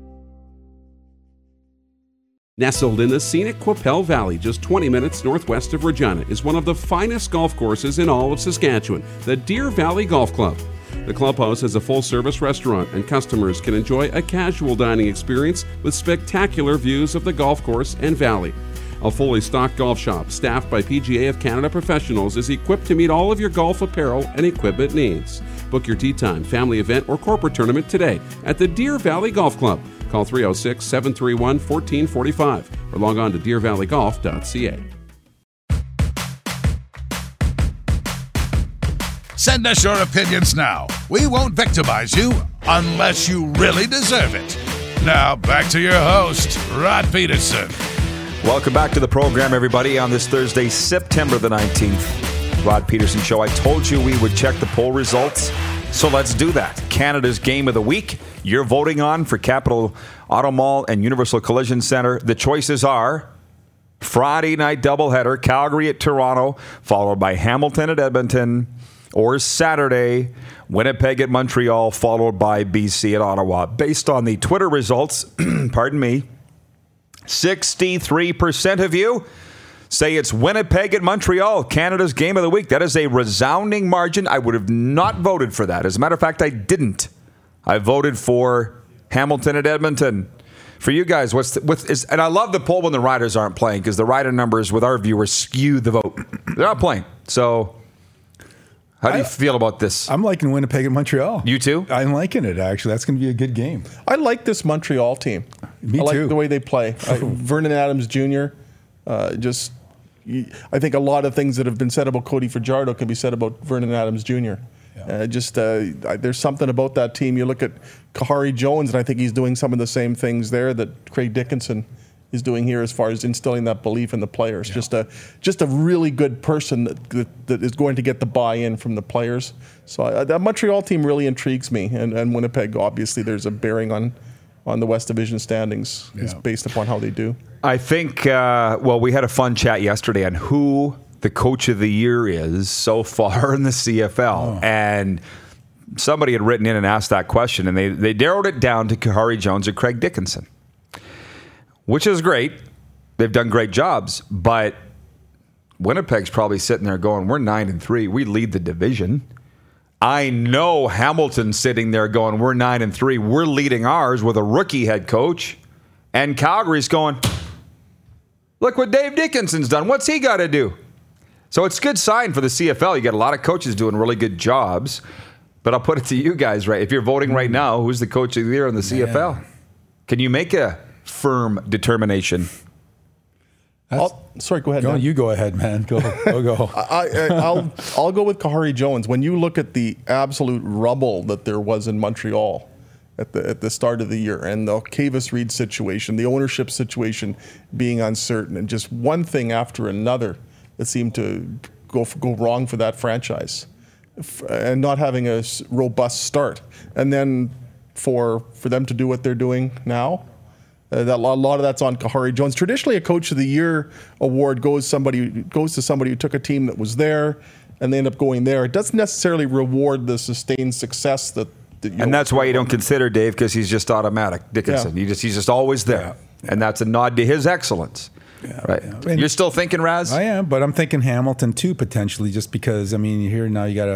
Nestled in the scenic Qu'Appelle Valley, just 20 minutes northwest of Regina, is one of the finest golf courses in all of Saskatchewan, the Deer Valley Golf Club. The clubhouse has a full-service restaurant, and customers can enjoy a casual dining experience with spectacular views of the golf course and valley. A fully stocked golf shop, staffed by PGA of Canada professionals, is equipped to meet all of your golf apparel and equipment needs. Book your tee time, family event, or corporate today at the Deer Valley Golf Club. Call 306-731-1445 or log on to deervalleygolf.ca. Send us your opinions now. We won't victimize you unless you really deserve it. Now, back to your host, Rod Peterson. Welcome back to the program, everybody, on this Thursday, September the 19th. Rod Peterson Show. I told you we would check the poll results, so let's do that. Canada's Game of the Week. You're voting on for Capital Auto Mall and Universal Collision Center. The choices are Friday night doubleheader, Calgary at Toronto, followed by Hamilton at Edmonton, or Saturday, Winnipeg at Montreal, followed by BC at Ottawa. Based on the Twitter results, pardon me, 63% of you say it's Winnipeg at Montreal, Canada's Game of the Week. That is a resounding margin. I would have not voted for that. As a matter of fact, I didn't. I voted for Hamilton at Edmonton. For you guys, and I love the poll when the Riders aren't playing because the Rider numbers with our viewers skew the vote. They're not playing. So how do you feel about this? I'm liking Winnipeg and Montreal. You too? I'm liking it, actually. That's going to be a good game. I like this Montreal team. Me I like too. the way they play. Vernon Adams Jr., I think a lot of things that have been said about Cody Fajardo can be said about Vernon Adams Jr. There's something about that team. You look at Kahari Jones, and I think he's doing some of the same things there that Craig Dickinson is doing here as far as instilling that belief in the players. Yeah. Just a really good person that is going to get the buy-in from the players. So that Montreal team really intrigues me, and Winnipeg, obviously, there's a bearing on the West Division standings based upon how they do. I think, we had a fun chat yesterday on who the coach of the year is so far in the CFL. And somebody had written in and asked that question, and they narrowed it down to Kahari Jones and Craig Dickinson, which is great. They've done great jobs, but Winnipeg's probably sitting there going, we're 9-3. We lead the division. I know Hamilton's sitting there going, we're 9-3. We're leading ours with a rookie head coach. And Calgary's going, look what Dave Dickinson's done. What's he got to do? So it's a good sign for the CFL. You got a lot of coaches doing really good jobs. But I'll put it to you guys, right? If you're voting right now, who's the coach of the year in the CFL? Can you make a firm determination? Sorry, go ahead. You go ahead, man. Go. I'll go with Kahari Jones. When you look at the absolute rubble that there was in Montreal at the start of the year, and the Kavis Reed situation, the ownership situation being uncertain, and just one thing after another that seemed to go wrong for that franchise, and not having a robust start, and then for them to do what they're doing now. A lot of that's on Kahari Jones. Traditionally, a Coach of the Year award goes to somebody who took a team that was there and they end up going there. It doesn't necessarily reward the sustained success that and that's why you don't consider Dave, because he's just automatic. Dickinson, he's just always there, and that's a nod to his excellence. Yeah, right. Yeah. You're still thinking Raz? I am, but I'm thinking Hamilton too, potentially, just because, here now you got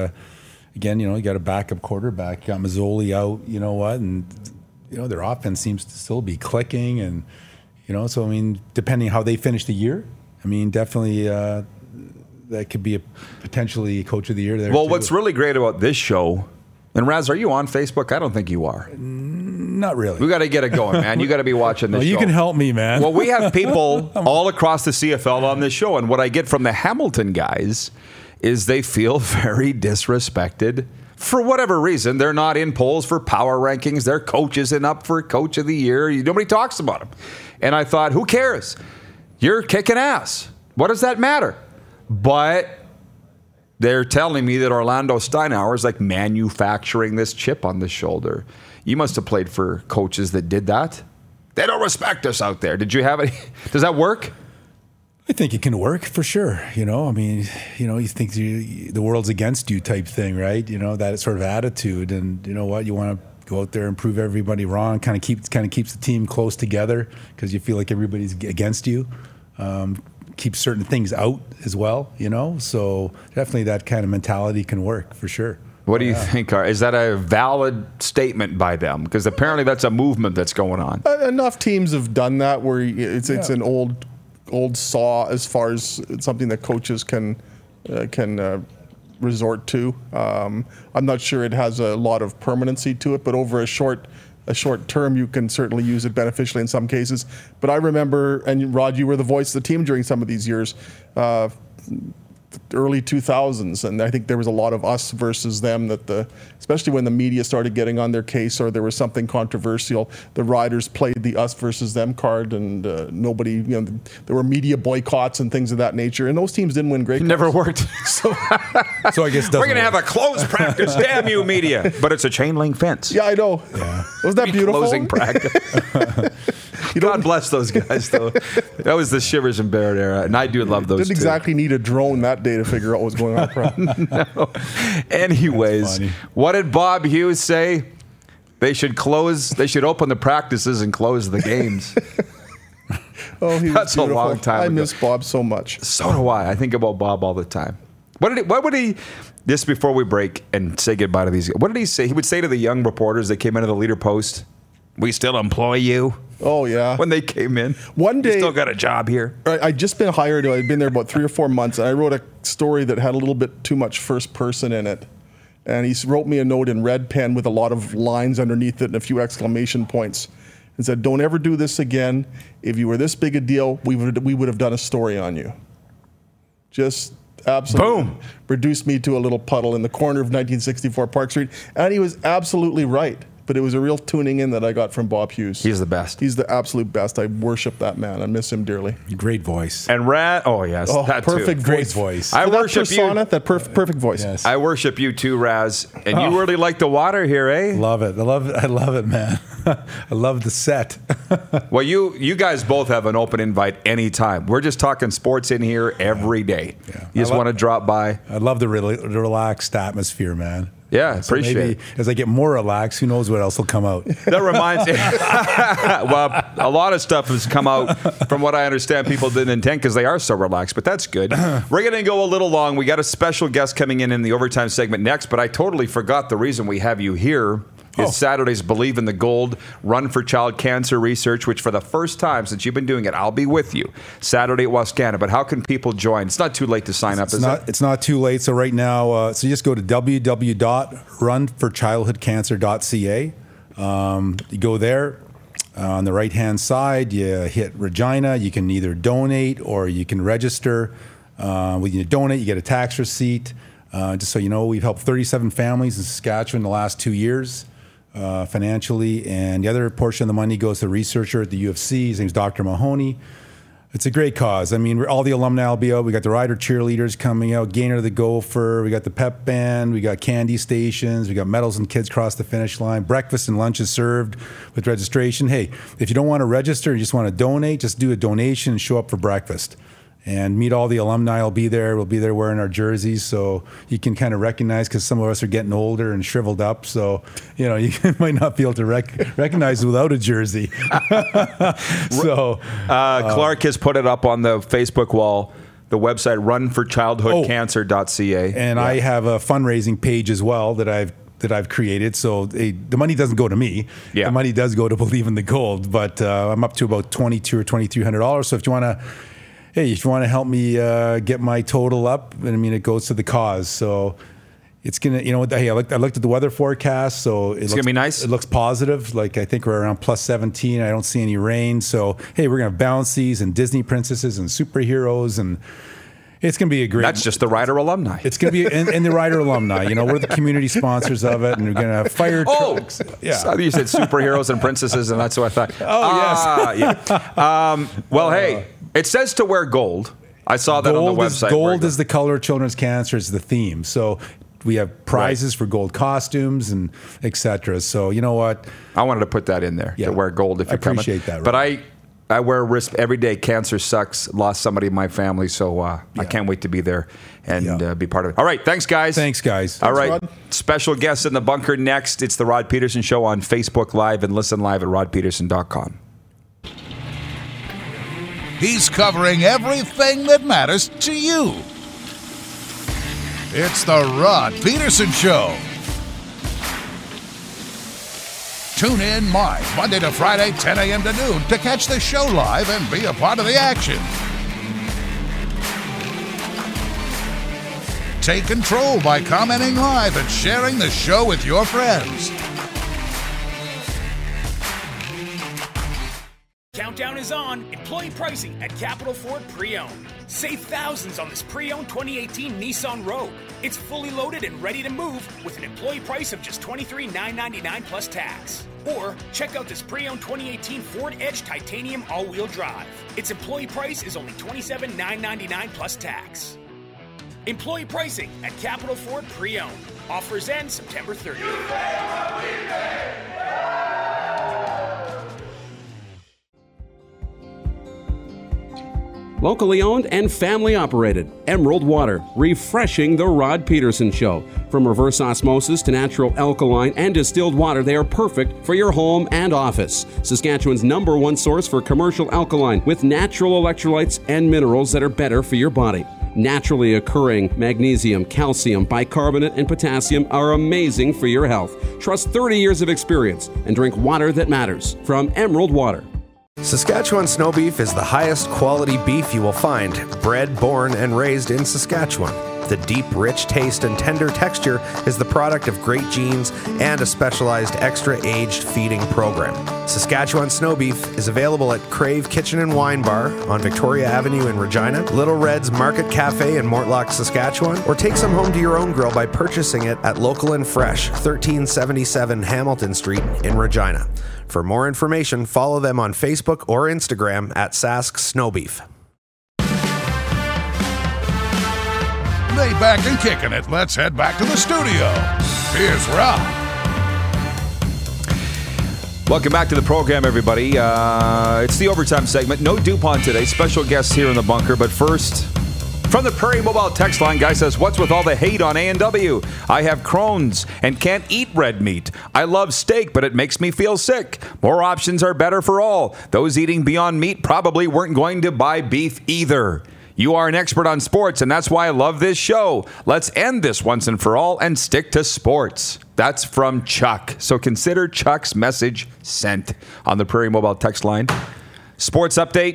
a backup quarterback. You got Mazzoli out, and their offense seems to still be clicking, and depending how they finish the year, definitely that could be a potentially coach of the year there. Well, what's really great about this show, and Raz, are you on Facebook? I don't think you are. Not really. We got to get it going, man. You got to be watching this show. You can help me, man. Well, we have people all across the CFL on this show, and what I get from the Hamilton guys is they feel very disrespected. For whatever reason, they're not in polls for power rankings. Their coach isn't up for Coach of the Year. Nobody talks about him. And I thought, who cares? You're kicking ass. What does that matter? But they're telling me that Orlando Steinauer is like manufacturing this chip on the shoulder. You must have played for coaches that did that. They don't respect us out there. Did you have any? Does that work? I think it can work for sure. You think the world's against you type thing, right? That sort of attitude, and you know what, you want to go out there and prove everybody wrong. Kind of keeps the team close together because you feel like everybody's against you. Keep certain things out as well. So definitely that kind of mentality can work for sure. What do you think? Is that a valid statement by them? Because apparently that's a movement that's going on. Enough teams have done that where it's an old saw as far as something that coaches can resort to. I'm not sure it has a lot of permanency to it, but over a short term, you can certainly use it beneficially in some cases. But I remember, and Rod, you were the voice of the team during some of these years, early 2000s, and I think there was a lot of us versus them especially when the media started getting on their case or there was something controversial, the Riders played the us versus them card, and nobody, there were media boycotts and things of that nature, and those teams didn't win great. It never worked. So I guess we're going to have a closed practice. Damn you, media. But it's a chain link fence. Yeah, I know. Yeah. Wasn't that beautiful? Closing practice. God bless those guys, though. That was the Shivers and Barrett era, and I do love those. Didn't exactly need a drone that day to figure out what was going on. No. Anyways, what did Bob Hughes say? They should open the practices and close the games. That's a long time ago. I miss Bob so much. So do I. I think about Bob all the time. What would he? Just before we break and say goodbye to these guys, what did he say? He would say to the young reporters that came into the leader post, "We still employ you." Oh, yeah. When they came in. One day. You still got a job here? I'd just been hired. I'd been there about 3 or 4 months, and I wrote a story that had a little bit too much first person in it. And he wrote me a note in red pen with a lot of lines underneath it and a few exclamation points and said, don't ever do this again. If you were this big a deal, we would have done a story on you. Just absolutely boom, reduced me to a little puddle in the corner of 1964 Park Street. And he was absolutely right. But it was a real tuning in that I got from Bob Hughes. He's the best. He's the absolute best. I worship that man. I miss him dearly. Great voice. And oh yes, that perfect too. Great voice. I worship persona, that perfect voice. Yes. I worship you too, Raz. And you really like the water here, eh? Love it. I love it, man. I love the set. Well, you guys both have an open invite anytime. We're just talking sports in here every day. Yeah. You just want to drop by. I love the relaxed atmosphere, man. Yeah, so appreciate maybe it. As I get more relaxed, who knows what else will come out. That reminds me. Well, a lot of stuff has come out from what I understand people didn't intend because they are so relaxed, but that's good. We're going to go a little long. We got a special guest coming in the overtime segment next, but I totally forgot the reason we have you here. Is Saturday's Believe in the Gold Run for Child Cancer Research, which for the first time since you've been doing it, I'll be with you Saturday at Wascana. But how can people join? It's not too late to sign up, is it? It's not too late. So right now, so you just go to www.runforchildhoodcancer.ca. You go there. On the right-hand side, you hit Regina. You can either donate or you can register. When you donate, you get a tax receipt. Just so you know, we've helped 37 families in Saskatchewan in the last 2 years. Financially, and the other portion of the money goes to a researcher at the U of C. His name's Dr. Mahoney. It's a great cause. I mean, all the alumni will be out. We got the Rider cheerleaders coming out, Gainer the Gopher. We got the pep band. We got candy stations. We got medals and kids cross the finish line. Breakfast and lunch is served with registration. Hey, if you don't want to register, you just want to donate, just do a donation and show up for breakfast. And meet all the alumni will be there. We'll be there wearing our jerseys, so you can kind of recognize, because some of us are getting older and shriveled up. So, you know, you might not be able to recognize without a jersey. Clark has put it up on the Facebook wall, the website runforchildhoodcancer.ca. And I have a fundraising page as well that I've created. So the money doesn't go to me. Yeah. The money does go to Believe in the Gold. But I'm up to about $2,200 or $2,300. So if you want to. Hey, if you want to help me get my total up, I mean, it goes to the cause. So it's going to, you know, hey, I looked at the weather forecast. So it's going to be nice. It looks positive. Like, I think we're around plus 17. I don't see any rain. So, hey, we're going to have bouncies and Disney princesses and superheroes. And it's going to be a great. That's just the Rider alumni. It's going to be, and the Rider alumni. You know, we're the community sponsors of it. And we're going to have fire trucks. Yeah. So you said superheroes and princesses, and that's what I thought. Oh, yes. Yeah. Well, hey. It says to wear gold. I saw that on the website. Gold is the color of children's cancer, is the theme. So we have prizes for gold costumes and etc. So you know what? I wanted to put that in there, to wear gold if you're coming. I appreciate that. But I wear a wrist every day. Cancer sucks. Lost somebody in my family, so I can't wait to be there and be part of it. All right, thanks, guys. Thanks, guys. All right, Rod. Special guest in the bunker next. It's the Rod Peterson Show on Facebook Live and listen live at rodpeterson.com. He's covering everything that matters to you. It's the Rod Peterson Show. Tune in live Monday to Friday, 10 a.m. to noon to catch the show live and be a part of the action. Take control by commenting live and sharing the show with your friends. Countdown is on. Employee pricing at Capital Ford Pre-Owned. Save thousands on this pre-owned 2018 Nissan Rogue. It's fully loaded and ready to move with an employee price of just $23,999 plus tax. Or check out this pre-owned 2018 Ford Edge Titanium all-wheel drive. Its employee price is only $27,999 plus tax. Employee pricing at Capital Ford Pre-Owned. Offers end September 30th. Locally owned and family operated. Emerald Water, refreshing the Rod Peterson Show. From reverse osmosis to natural alkaline and distilled water, they are perfect for your home and office. Saskatchewan's #1 source for commercial alkaline with natural electrolytes and minerals that are better for your body. Naturally occurring magnesium, calcium, bicarbonate, and potassium are amazing for your health. Trust 30 years of experience and drink water that matters from Emerald Water. Saskatchewan snow beef is the highest quality beef you will find, bred, born, and raised in Saskatchewan. The deep, rich taste and tender texture is the product of great genes and a specialized extra-aged feeding program. Saskatchewan snow beef is available at Crave Kitchen and Wine Bar on Victoria Avenue in Regina, Little Red's Market Cafe in Mortlock, Saskatchewan, or take some home to your own grill by purchasing it at Local and Fresh, 1377 Hamilton Street in Regina. For more information, follow them on Facebook or Instagram at Sask Snow Beef. Laid back and kicking it. Let's head back to the studio. Here's Rob. Welcome back to the program, everybody. It's the overtime segment. No DuPont today. Special guests here in the bunker. But first, from the Prairie Mobile text line, guy says, what's with all the hate on A&W? I have Crohn's and can't eat red meat. I love steak, but it makes me feel sick. More options are better for all. Those eating Beyond Meat probably weren't going to buy beef either. You are an expert on sports, and that's why I love this show. Let's end this once and for all and stick to sports. That's from Chuck. So consider Chuck's message sent on the Prairie Mobile text line. Sports update.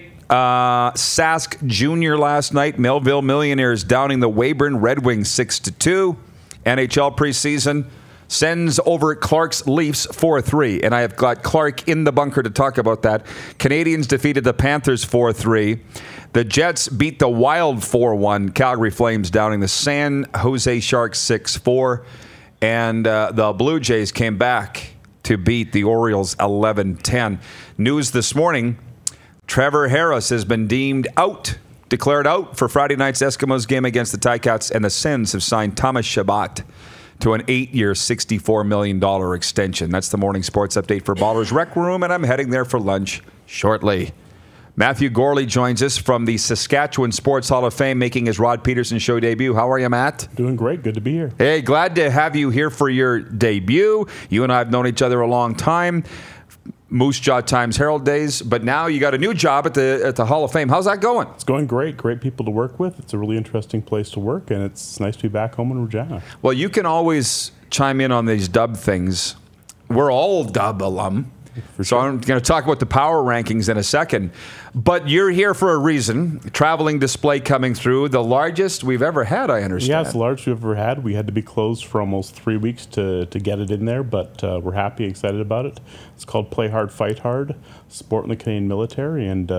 Sask Jr. last night. Millville Millionaires downing the Weyburn Red Wings 6-2. NHL preseason. Sends over Clark's Leafs 4-3. And I have got Clark in the bunker to talk about that. Canadians defeated the Panthers 4-3. The Jets beat the Wild 4-1. Calgary Flames downing the San Jose Sharks 6-4. And the Blue Jays came back to beat the Orioles 11-10. News this morning, Trevor Harris has been declared out for Friday night's Eskimos game against the Ticats, and the Sens have signed Thomas Chabot to an 8-year, $64 million extension. That's the morning sports update for Ballers Rec Room, and I'm heading there for lunch shortly. Matthew Gorley joins us from the Saskatchewan Sports Hall of Fame, making his Rod Peterson Show debut. How are you, Matt? Doing great. Good to be here. Hey, glad to have you here for your debut. You and I have known each other a long time. Moose Jaw Times Herald days, but now you got a new job at the Hall of Fame. How's that going? It's going great. Great people to work with. It's a really interesting place to work, and it's nice to be back home in Regina. Well, you can always chime in on these dub things. We're all dub alum. So I'm going to talk about the power rankings in a second. But you're here for a reason. Traveling display coming through. The largest we've ever had, I understand. Yeah, it's the largest we've ever had. We had to be closed for almost 3 weeks to get it in there, but we're happy, excited about it. It's called Play Hard, Fight Hard, Sport in the Canadian Military, and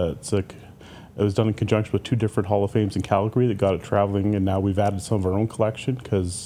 it was done in conjunction with 2 different Hall of Fames in Calgary that got it traveling, and now we've added some of our own collection because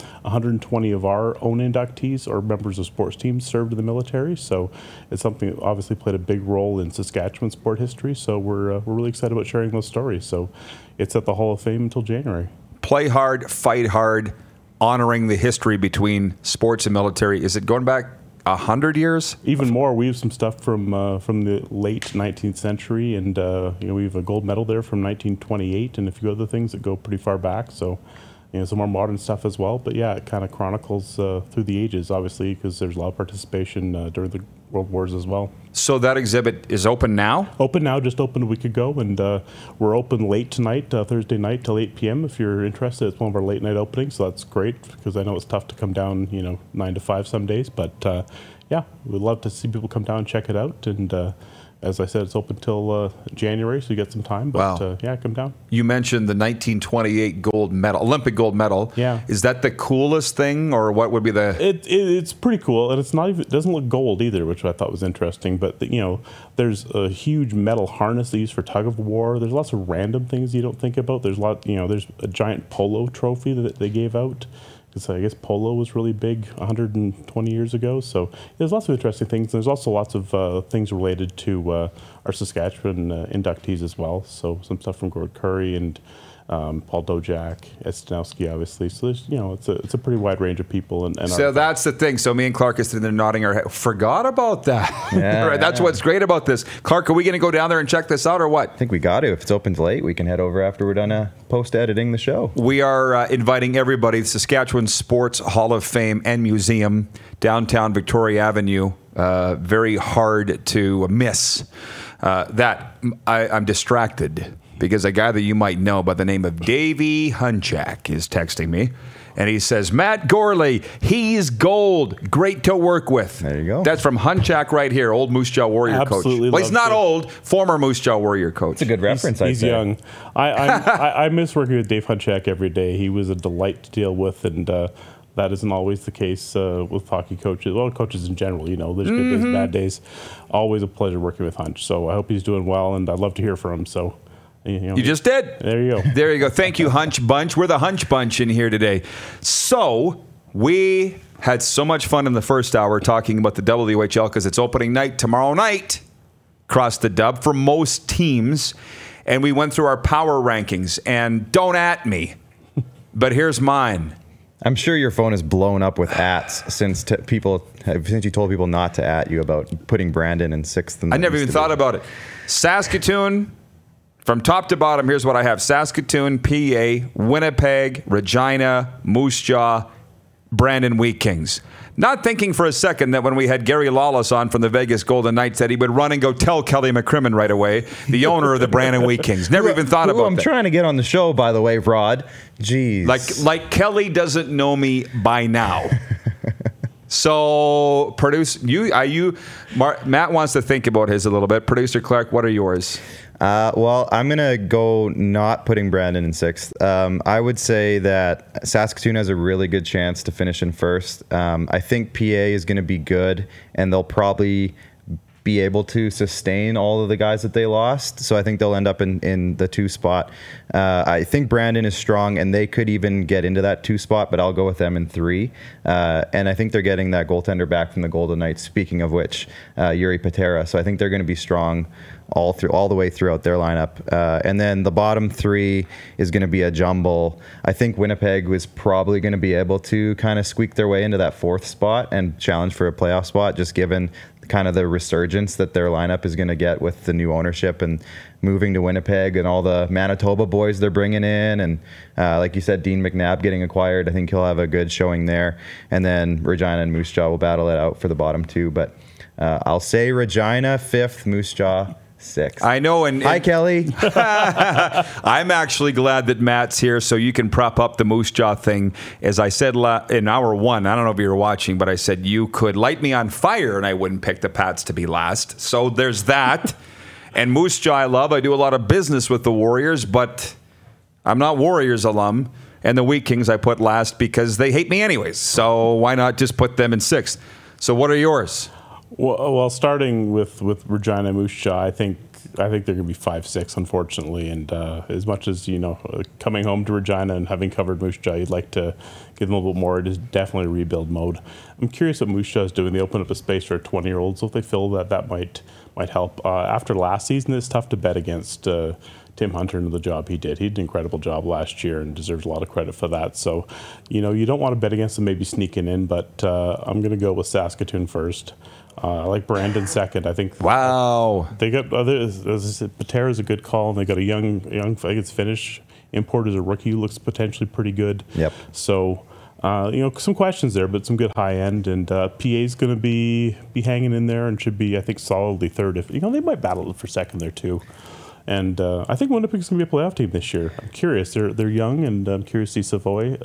120 of our own inductees or members of sports teams served in the military. So it's something that obviously played a big role in Saskatchewan sport history. So we're really excited about sharing those stories. So it's at the Hall of Fame until January. Play hard, fight hard, honoring the history between sports and military. Is it going back 100 years? Even more. We have some stuff from the late 19th century, and we have a gold medal there from 1928, and a few other things that go pretty far back. So, some more modern stuff as well. But yeah, it kind of chronicles through the ages, obviously, because there's a lot of participation during the World Wars as well. So that exhibit is open now? Open now, just opened a week ago, and we're open late tonight, Thursday night till 8 p.m. If you're interested, it's one of our late night openings, so that's great because I know it's tough to come down, 9 to 5 some days, but yeah, we'd love to see people come down and check it out, and as I said, it's open till January, so you get some time, but wow. Yeah, come down. You mentioned the 1928 gold medal, Olympic gold medal. Yeah. Is that the coolest thing, or what would be the... It's pretty cool, and it doesn't look gold either, which I thought was interesting, but there's a huge metal harness they use for tug of war. There's lots of random things you don't think about. There's there's a giant polo trophy that they gave out. Because I guess polo was really big 120 years ago. So there's lots of interesting things. There's also lots of things related to our Saskatchewan inductees as well. So some stuff from Gord Curry and Paul Dojak, Ed Stanowski, obviously. So there's, it's a pretty wide range of people. And so that's the thing. So me and Clark are sitting there nodding our head. Forgot about that. Yeah, right. That's what's great about this. Clark, are we going to go down there and check this out or what? I think we got to. If it's open late, we can head over after we're done post-editing the show. We are inviting everybody, the Saskatchewan Sports Hall of Fame and Museum, downtown Victoria Avenue. Very hard to miss. I'm distracted because a guy that you might know by the name of Davey Hunchak is texting me. And he says, Matt Gorley, he's gold. Great to work with. There you go. That's from Hunchak right here, old Moose Jaw Warrior Absolutely coach. Well, he's not it. Old, former Moose Jaw Warrior coach. It's a good reference, He's young. I miss working with Dave Hunchak every day. He was a delight to deal with, and that isn't always the case with hockey coaches. Well, coaches in general, you know, there's good days, bad days. Always a pleasure working with Hunch. So I hope he's doing well, and I'd love to hear from him. So you just did. There you go. There you go. Thank you, Hunch Bunch. We're the Hunch Bunch in here today. So we had so much fun in the first hour talking about the WHL because it's opening night tomorrow night across the dub for most teams. And we went through our power rankings. And don't at me, but here's mine. I'm sure your phone is blown up with ats since you told people not to at you about putting Brandon in 6th. In the I never even thought about it. Saskatoon, from top to bottom, here's what I have. Saskatoon, PA, Winnipeg, Regina, Moose Jaw, Brandon Wheat Kings. Not thinking for a second that when we had Gary Lawless on from the Vegas Golden Knights that he would run and go tell Kelly McCrimmon right away, the owner of the Brandon Wheat Kings. Never even thought about I'm that. trying to get on the show, by the way, Rod. Jeez. Like Kelly doesn't know me by now. So, Matt wants to think about his a little bit. Producer Clark, what are yours? Well, I'm going to go not putting Brandon in 6th. I would say that Saskatoon has a really good chance to finish in 1st. I think PA is going to be good, and they'll probably be able to sustain all of the guys that they lost. So I think they'll end up in the 2 spot. I think Brandon is strong, and they could even get into that 2 spot, but I'll go with them in 3. And I think they're getting that goaltender back from the Golden Knights, speaking of which, Yuri Patera. So I think they're going to be strong all the way throughout their lineup. And then the bottom 3 is going to be a jumble. I think Winnipeg was probably going to be able to kind of squeak their way into that 4th spot and challenge for a playoff spot, just given kind of the resurgence that their lineup is going to get with the new ownership and moving to Winnipeg and all the Manitoba boys they're bringing in. And like you said, Dean McNabb getting acquired. I think he'll have a good showing there. And then Regina and Moose Jaw will battle it out for the bottom 2. But I'll say Regina 5th, Moose Jaw 6th. I know. And hi, Kelly. I'm actually glad that Matt's here so you can prop up the Moose Jaw thing. As I said in hour 1, I don't know if you were watching, but I said you could light me on fire and I wouldn't pick the Pats to be last. So there's that. And Moose Jaw I love. I do a lot of business with the Warriors, but I'm not Warriors alum. And the Wheat Kings I put last because they hate me anyways. So why not just put them in 6th? So what are yours? Well, starting with Regina Moose Jaw, I think they're going to be 5-6, unfortunately. And as much as, coming home to Regina and having covered Moose Jaw, you'd like to give them a little bit more. It is definitely rebuild mode. I'm curious what Moose Jaw is doing. They open up a space for a 20-year-old, so if they feel that might help. After last season, it's tough to bet against Tim Hunter and the job he did. He did an incredible job last year and deserves a lot of credit for that. So, you don't want to bet against them maybe sneaking in, but I'm going to go with Saskatoon first. I like Brandon 2nd. I think. Wow. They got as I said, Patera's a good call, and they got a young. I think it's Finnish import as a rookie who looks potentially pretty good. Yep. So, some questions there, but some good high end, and PA's going to be hanging in there and should be, I think, solidly 3rd. If they might battle for 2nd there too. And I think Winnipeg's going to be a playoff team this year. I'm curious. They're young, and I'm curious to see Savoy,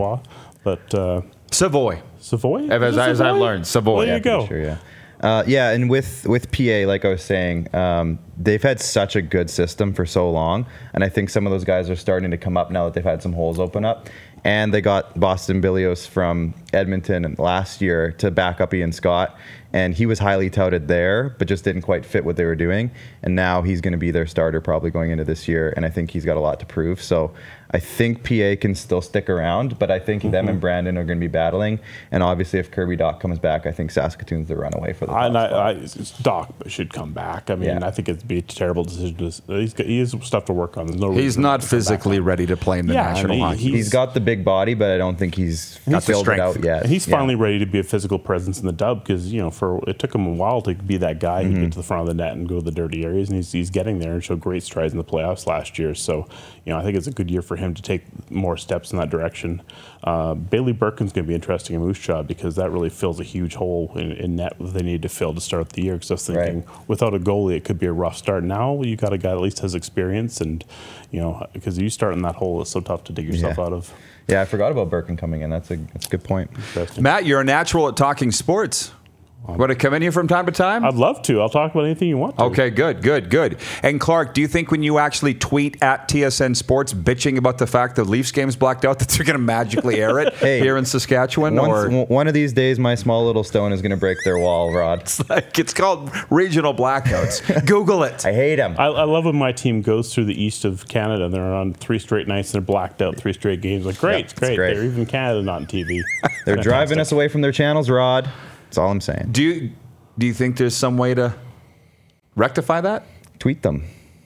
but Savoy. As I've learned, Savoy. There you go. Sure, yeah. And with PA, like I was saying, they've had such a good system for so long, and I think some of those guys are starting to come up now that they've had some holes open up. And they got Boston Billios from Edmonton last year to back up Ian Scott, and he was highly touted there, but just didn't quite fit what they were doing. And now he's going to be their starter probably going into this year, and I think he's got a lot to prove. So I think PA can still stick around, but I think them and Brandon are going to be battling. And obviously, if Kirby Doc comes back, I think Saskatoon's the runaway for the top Doc should come back. I mean, I think it'd be a terrible decision. He has stuff to work on. There's no reason he's not physically ready to play in the National Hockey. He's got the big body, but I don't think he's filled it out yet. And he's finally ready to be a physical presence in the dub because, for it took him a while to be that guy who get to the front of the net and go to the dirty areas, and he's getting there and showed great strides in the playoffs last year. So, I think it's a good year for him to take more steps in that direction. Bailey Birkin's going to be interesting in Moose Jaw because that really fills a huge hole in net that they need to fill to start the year. Because I was thinking, without a goalie, it could be a rough start. Now you got a guy that at least has experience, and because you start in that hole, it's so tough to dig yourself out of. Yeah, I forgot about Birkin coming in. That's a good point. Matt, you're a natural at talking sports. Want to come in here from time to time? I'd love to. I'll talk about anything you want to. Okay, good. And Clark, do you think when you actually tweet at TSN Sports bitching about the fact that Leafs game's blacked out that they're going to magically air it here in Saskatchewan? One of these days, my small little stone is going to break their wall, Rod. It's called regional blackouts. Google it. I hate them. I love when my team goes through the east of Canada and they're on 3 straight nights and they're blacked out 3 straight games. Like, great. They're even Canada not on TV. They're driving us away from their channels, Rod. That's all I'm saying. Do you think there's some way to rectify that? Tweet them.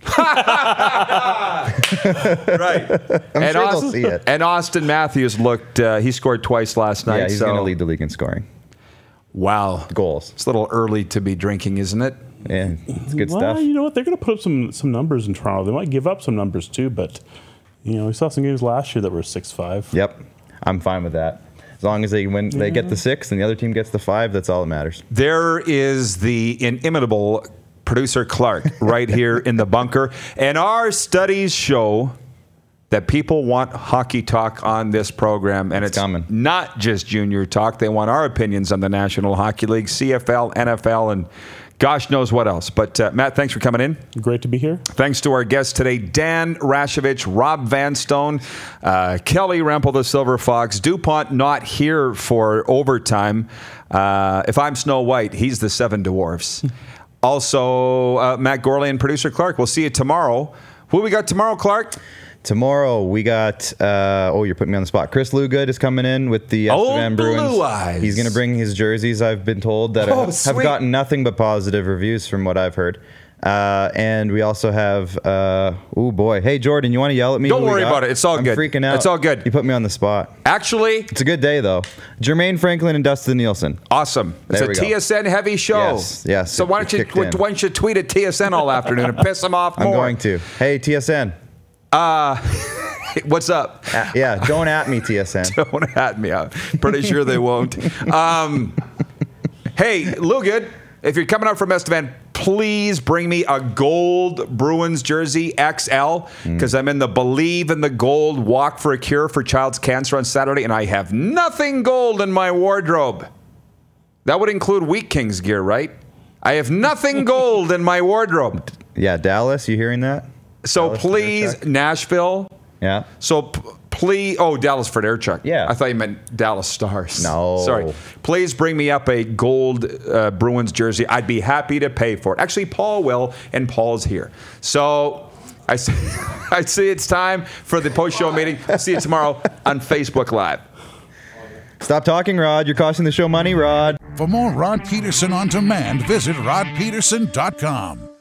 Right. I'm sure they'll see it. And Austin Matthews looked, he scored twice last night. Yeah, he's going to lead the league in scoring. Wow. Goals. It's a little early to be drinking, isn't it? Yeah, it's good well, stuff. You know what? They're going to put up some numbers in Toronto. They might give up some numbers too, but we saw some games last year that were 6-5. Yep. I'm fine with that. As long as they win, they get the 6 and the other team gets the 5, that's all that matters. There is the inimitable producer Clark right here in the bunker. And our studies show that people want hockey talk on this program. And it's coming. Not just junior talk. They want our opinions on the National Hockey League, CFL, NFL, and gosh knows what else. But Matt, thanks for coming in. Great to be here. Thanks to our guests today, Dan Rashovich, Rob Vanstone, Kelly Rempel, the Silver Fox, DuPont not here for overtime. If I'm Snow White, he's the 7 Dwarfs. Also, Matt Gorley and producer Clark. We'll see you tomorrow. Who we got tomorrow, Clark? Tomorrow we got, you're putting me on the spot. Chris Lugood is coming in with the Estevan Bruins. Blue Eyes. He's going to bring his jerseys, I've been told, that have gotten nothing but positive reviews from what I've heard. And we also have, hey, Jordan, you want to yell at me? Don't worry about it. It's all good. I'm freaking out. It's all good. You put me on the spot. Actually, it's a good day, though. Jermaine Franklin and Dustin Nielsen. Awesome. It's a TSN heavy show. Yes. So why don't you tweet at TSN all afternoon and piss them off more? I'm going to. Hey, TSN. What's up? Don't at me, TSN. Don't at me. I'm pretty sure they won't. Hey, Lugood, if you're coming up from Estevan, please bring me a gold Bruins jersey XL because I'm in the Believe in the Gold Walk for a Cure for Child's Cancer on Saturday, and I have nothing gold in my wardrobe. That would include Wheat Kings gear, right? I have nothing gold in my wardrobe. Yeah, Dallas, you hearing that? So please, Nashville. Yeah. So please, Dallas Fred Airchuck. Yeah. I thought you meant Dallas Stars. No. Sorry. Please bring me up a gold Bruins jersey. I'd be happy to pay for it. Actually, Paul will, and Paul's here. So I see it's time for the post-show meeting. See you tomorrow on Facebook Live. Stop talking, Rod. You're costing the show money, Rod. For more Rod Peterson on demand, visit rodpeterson.com.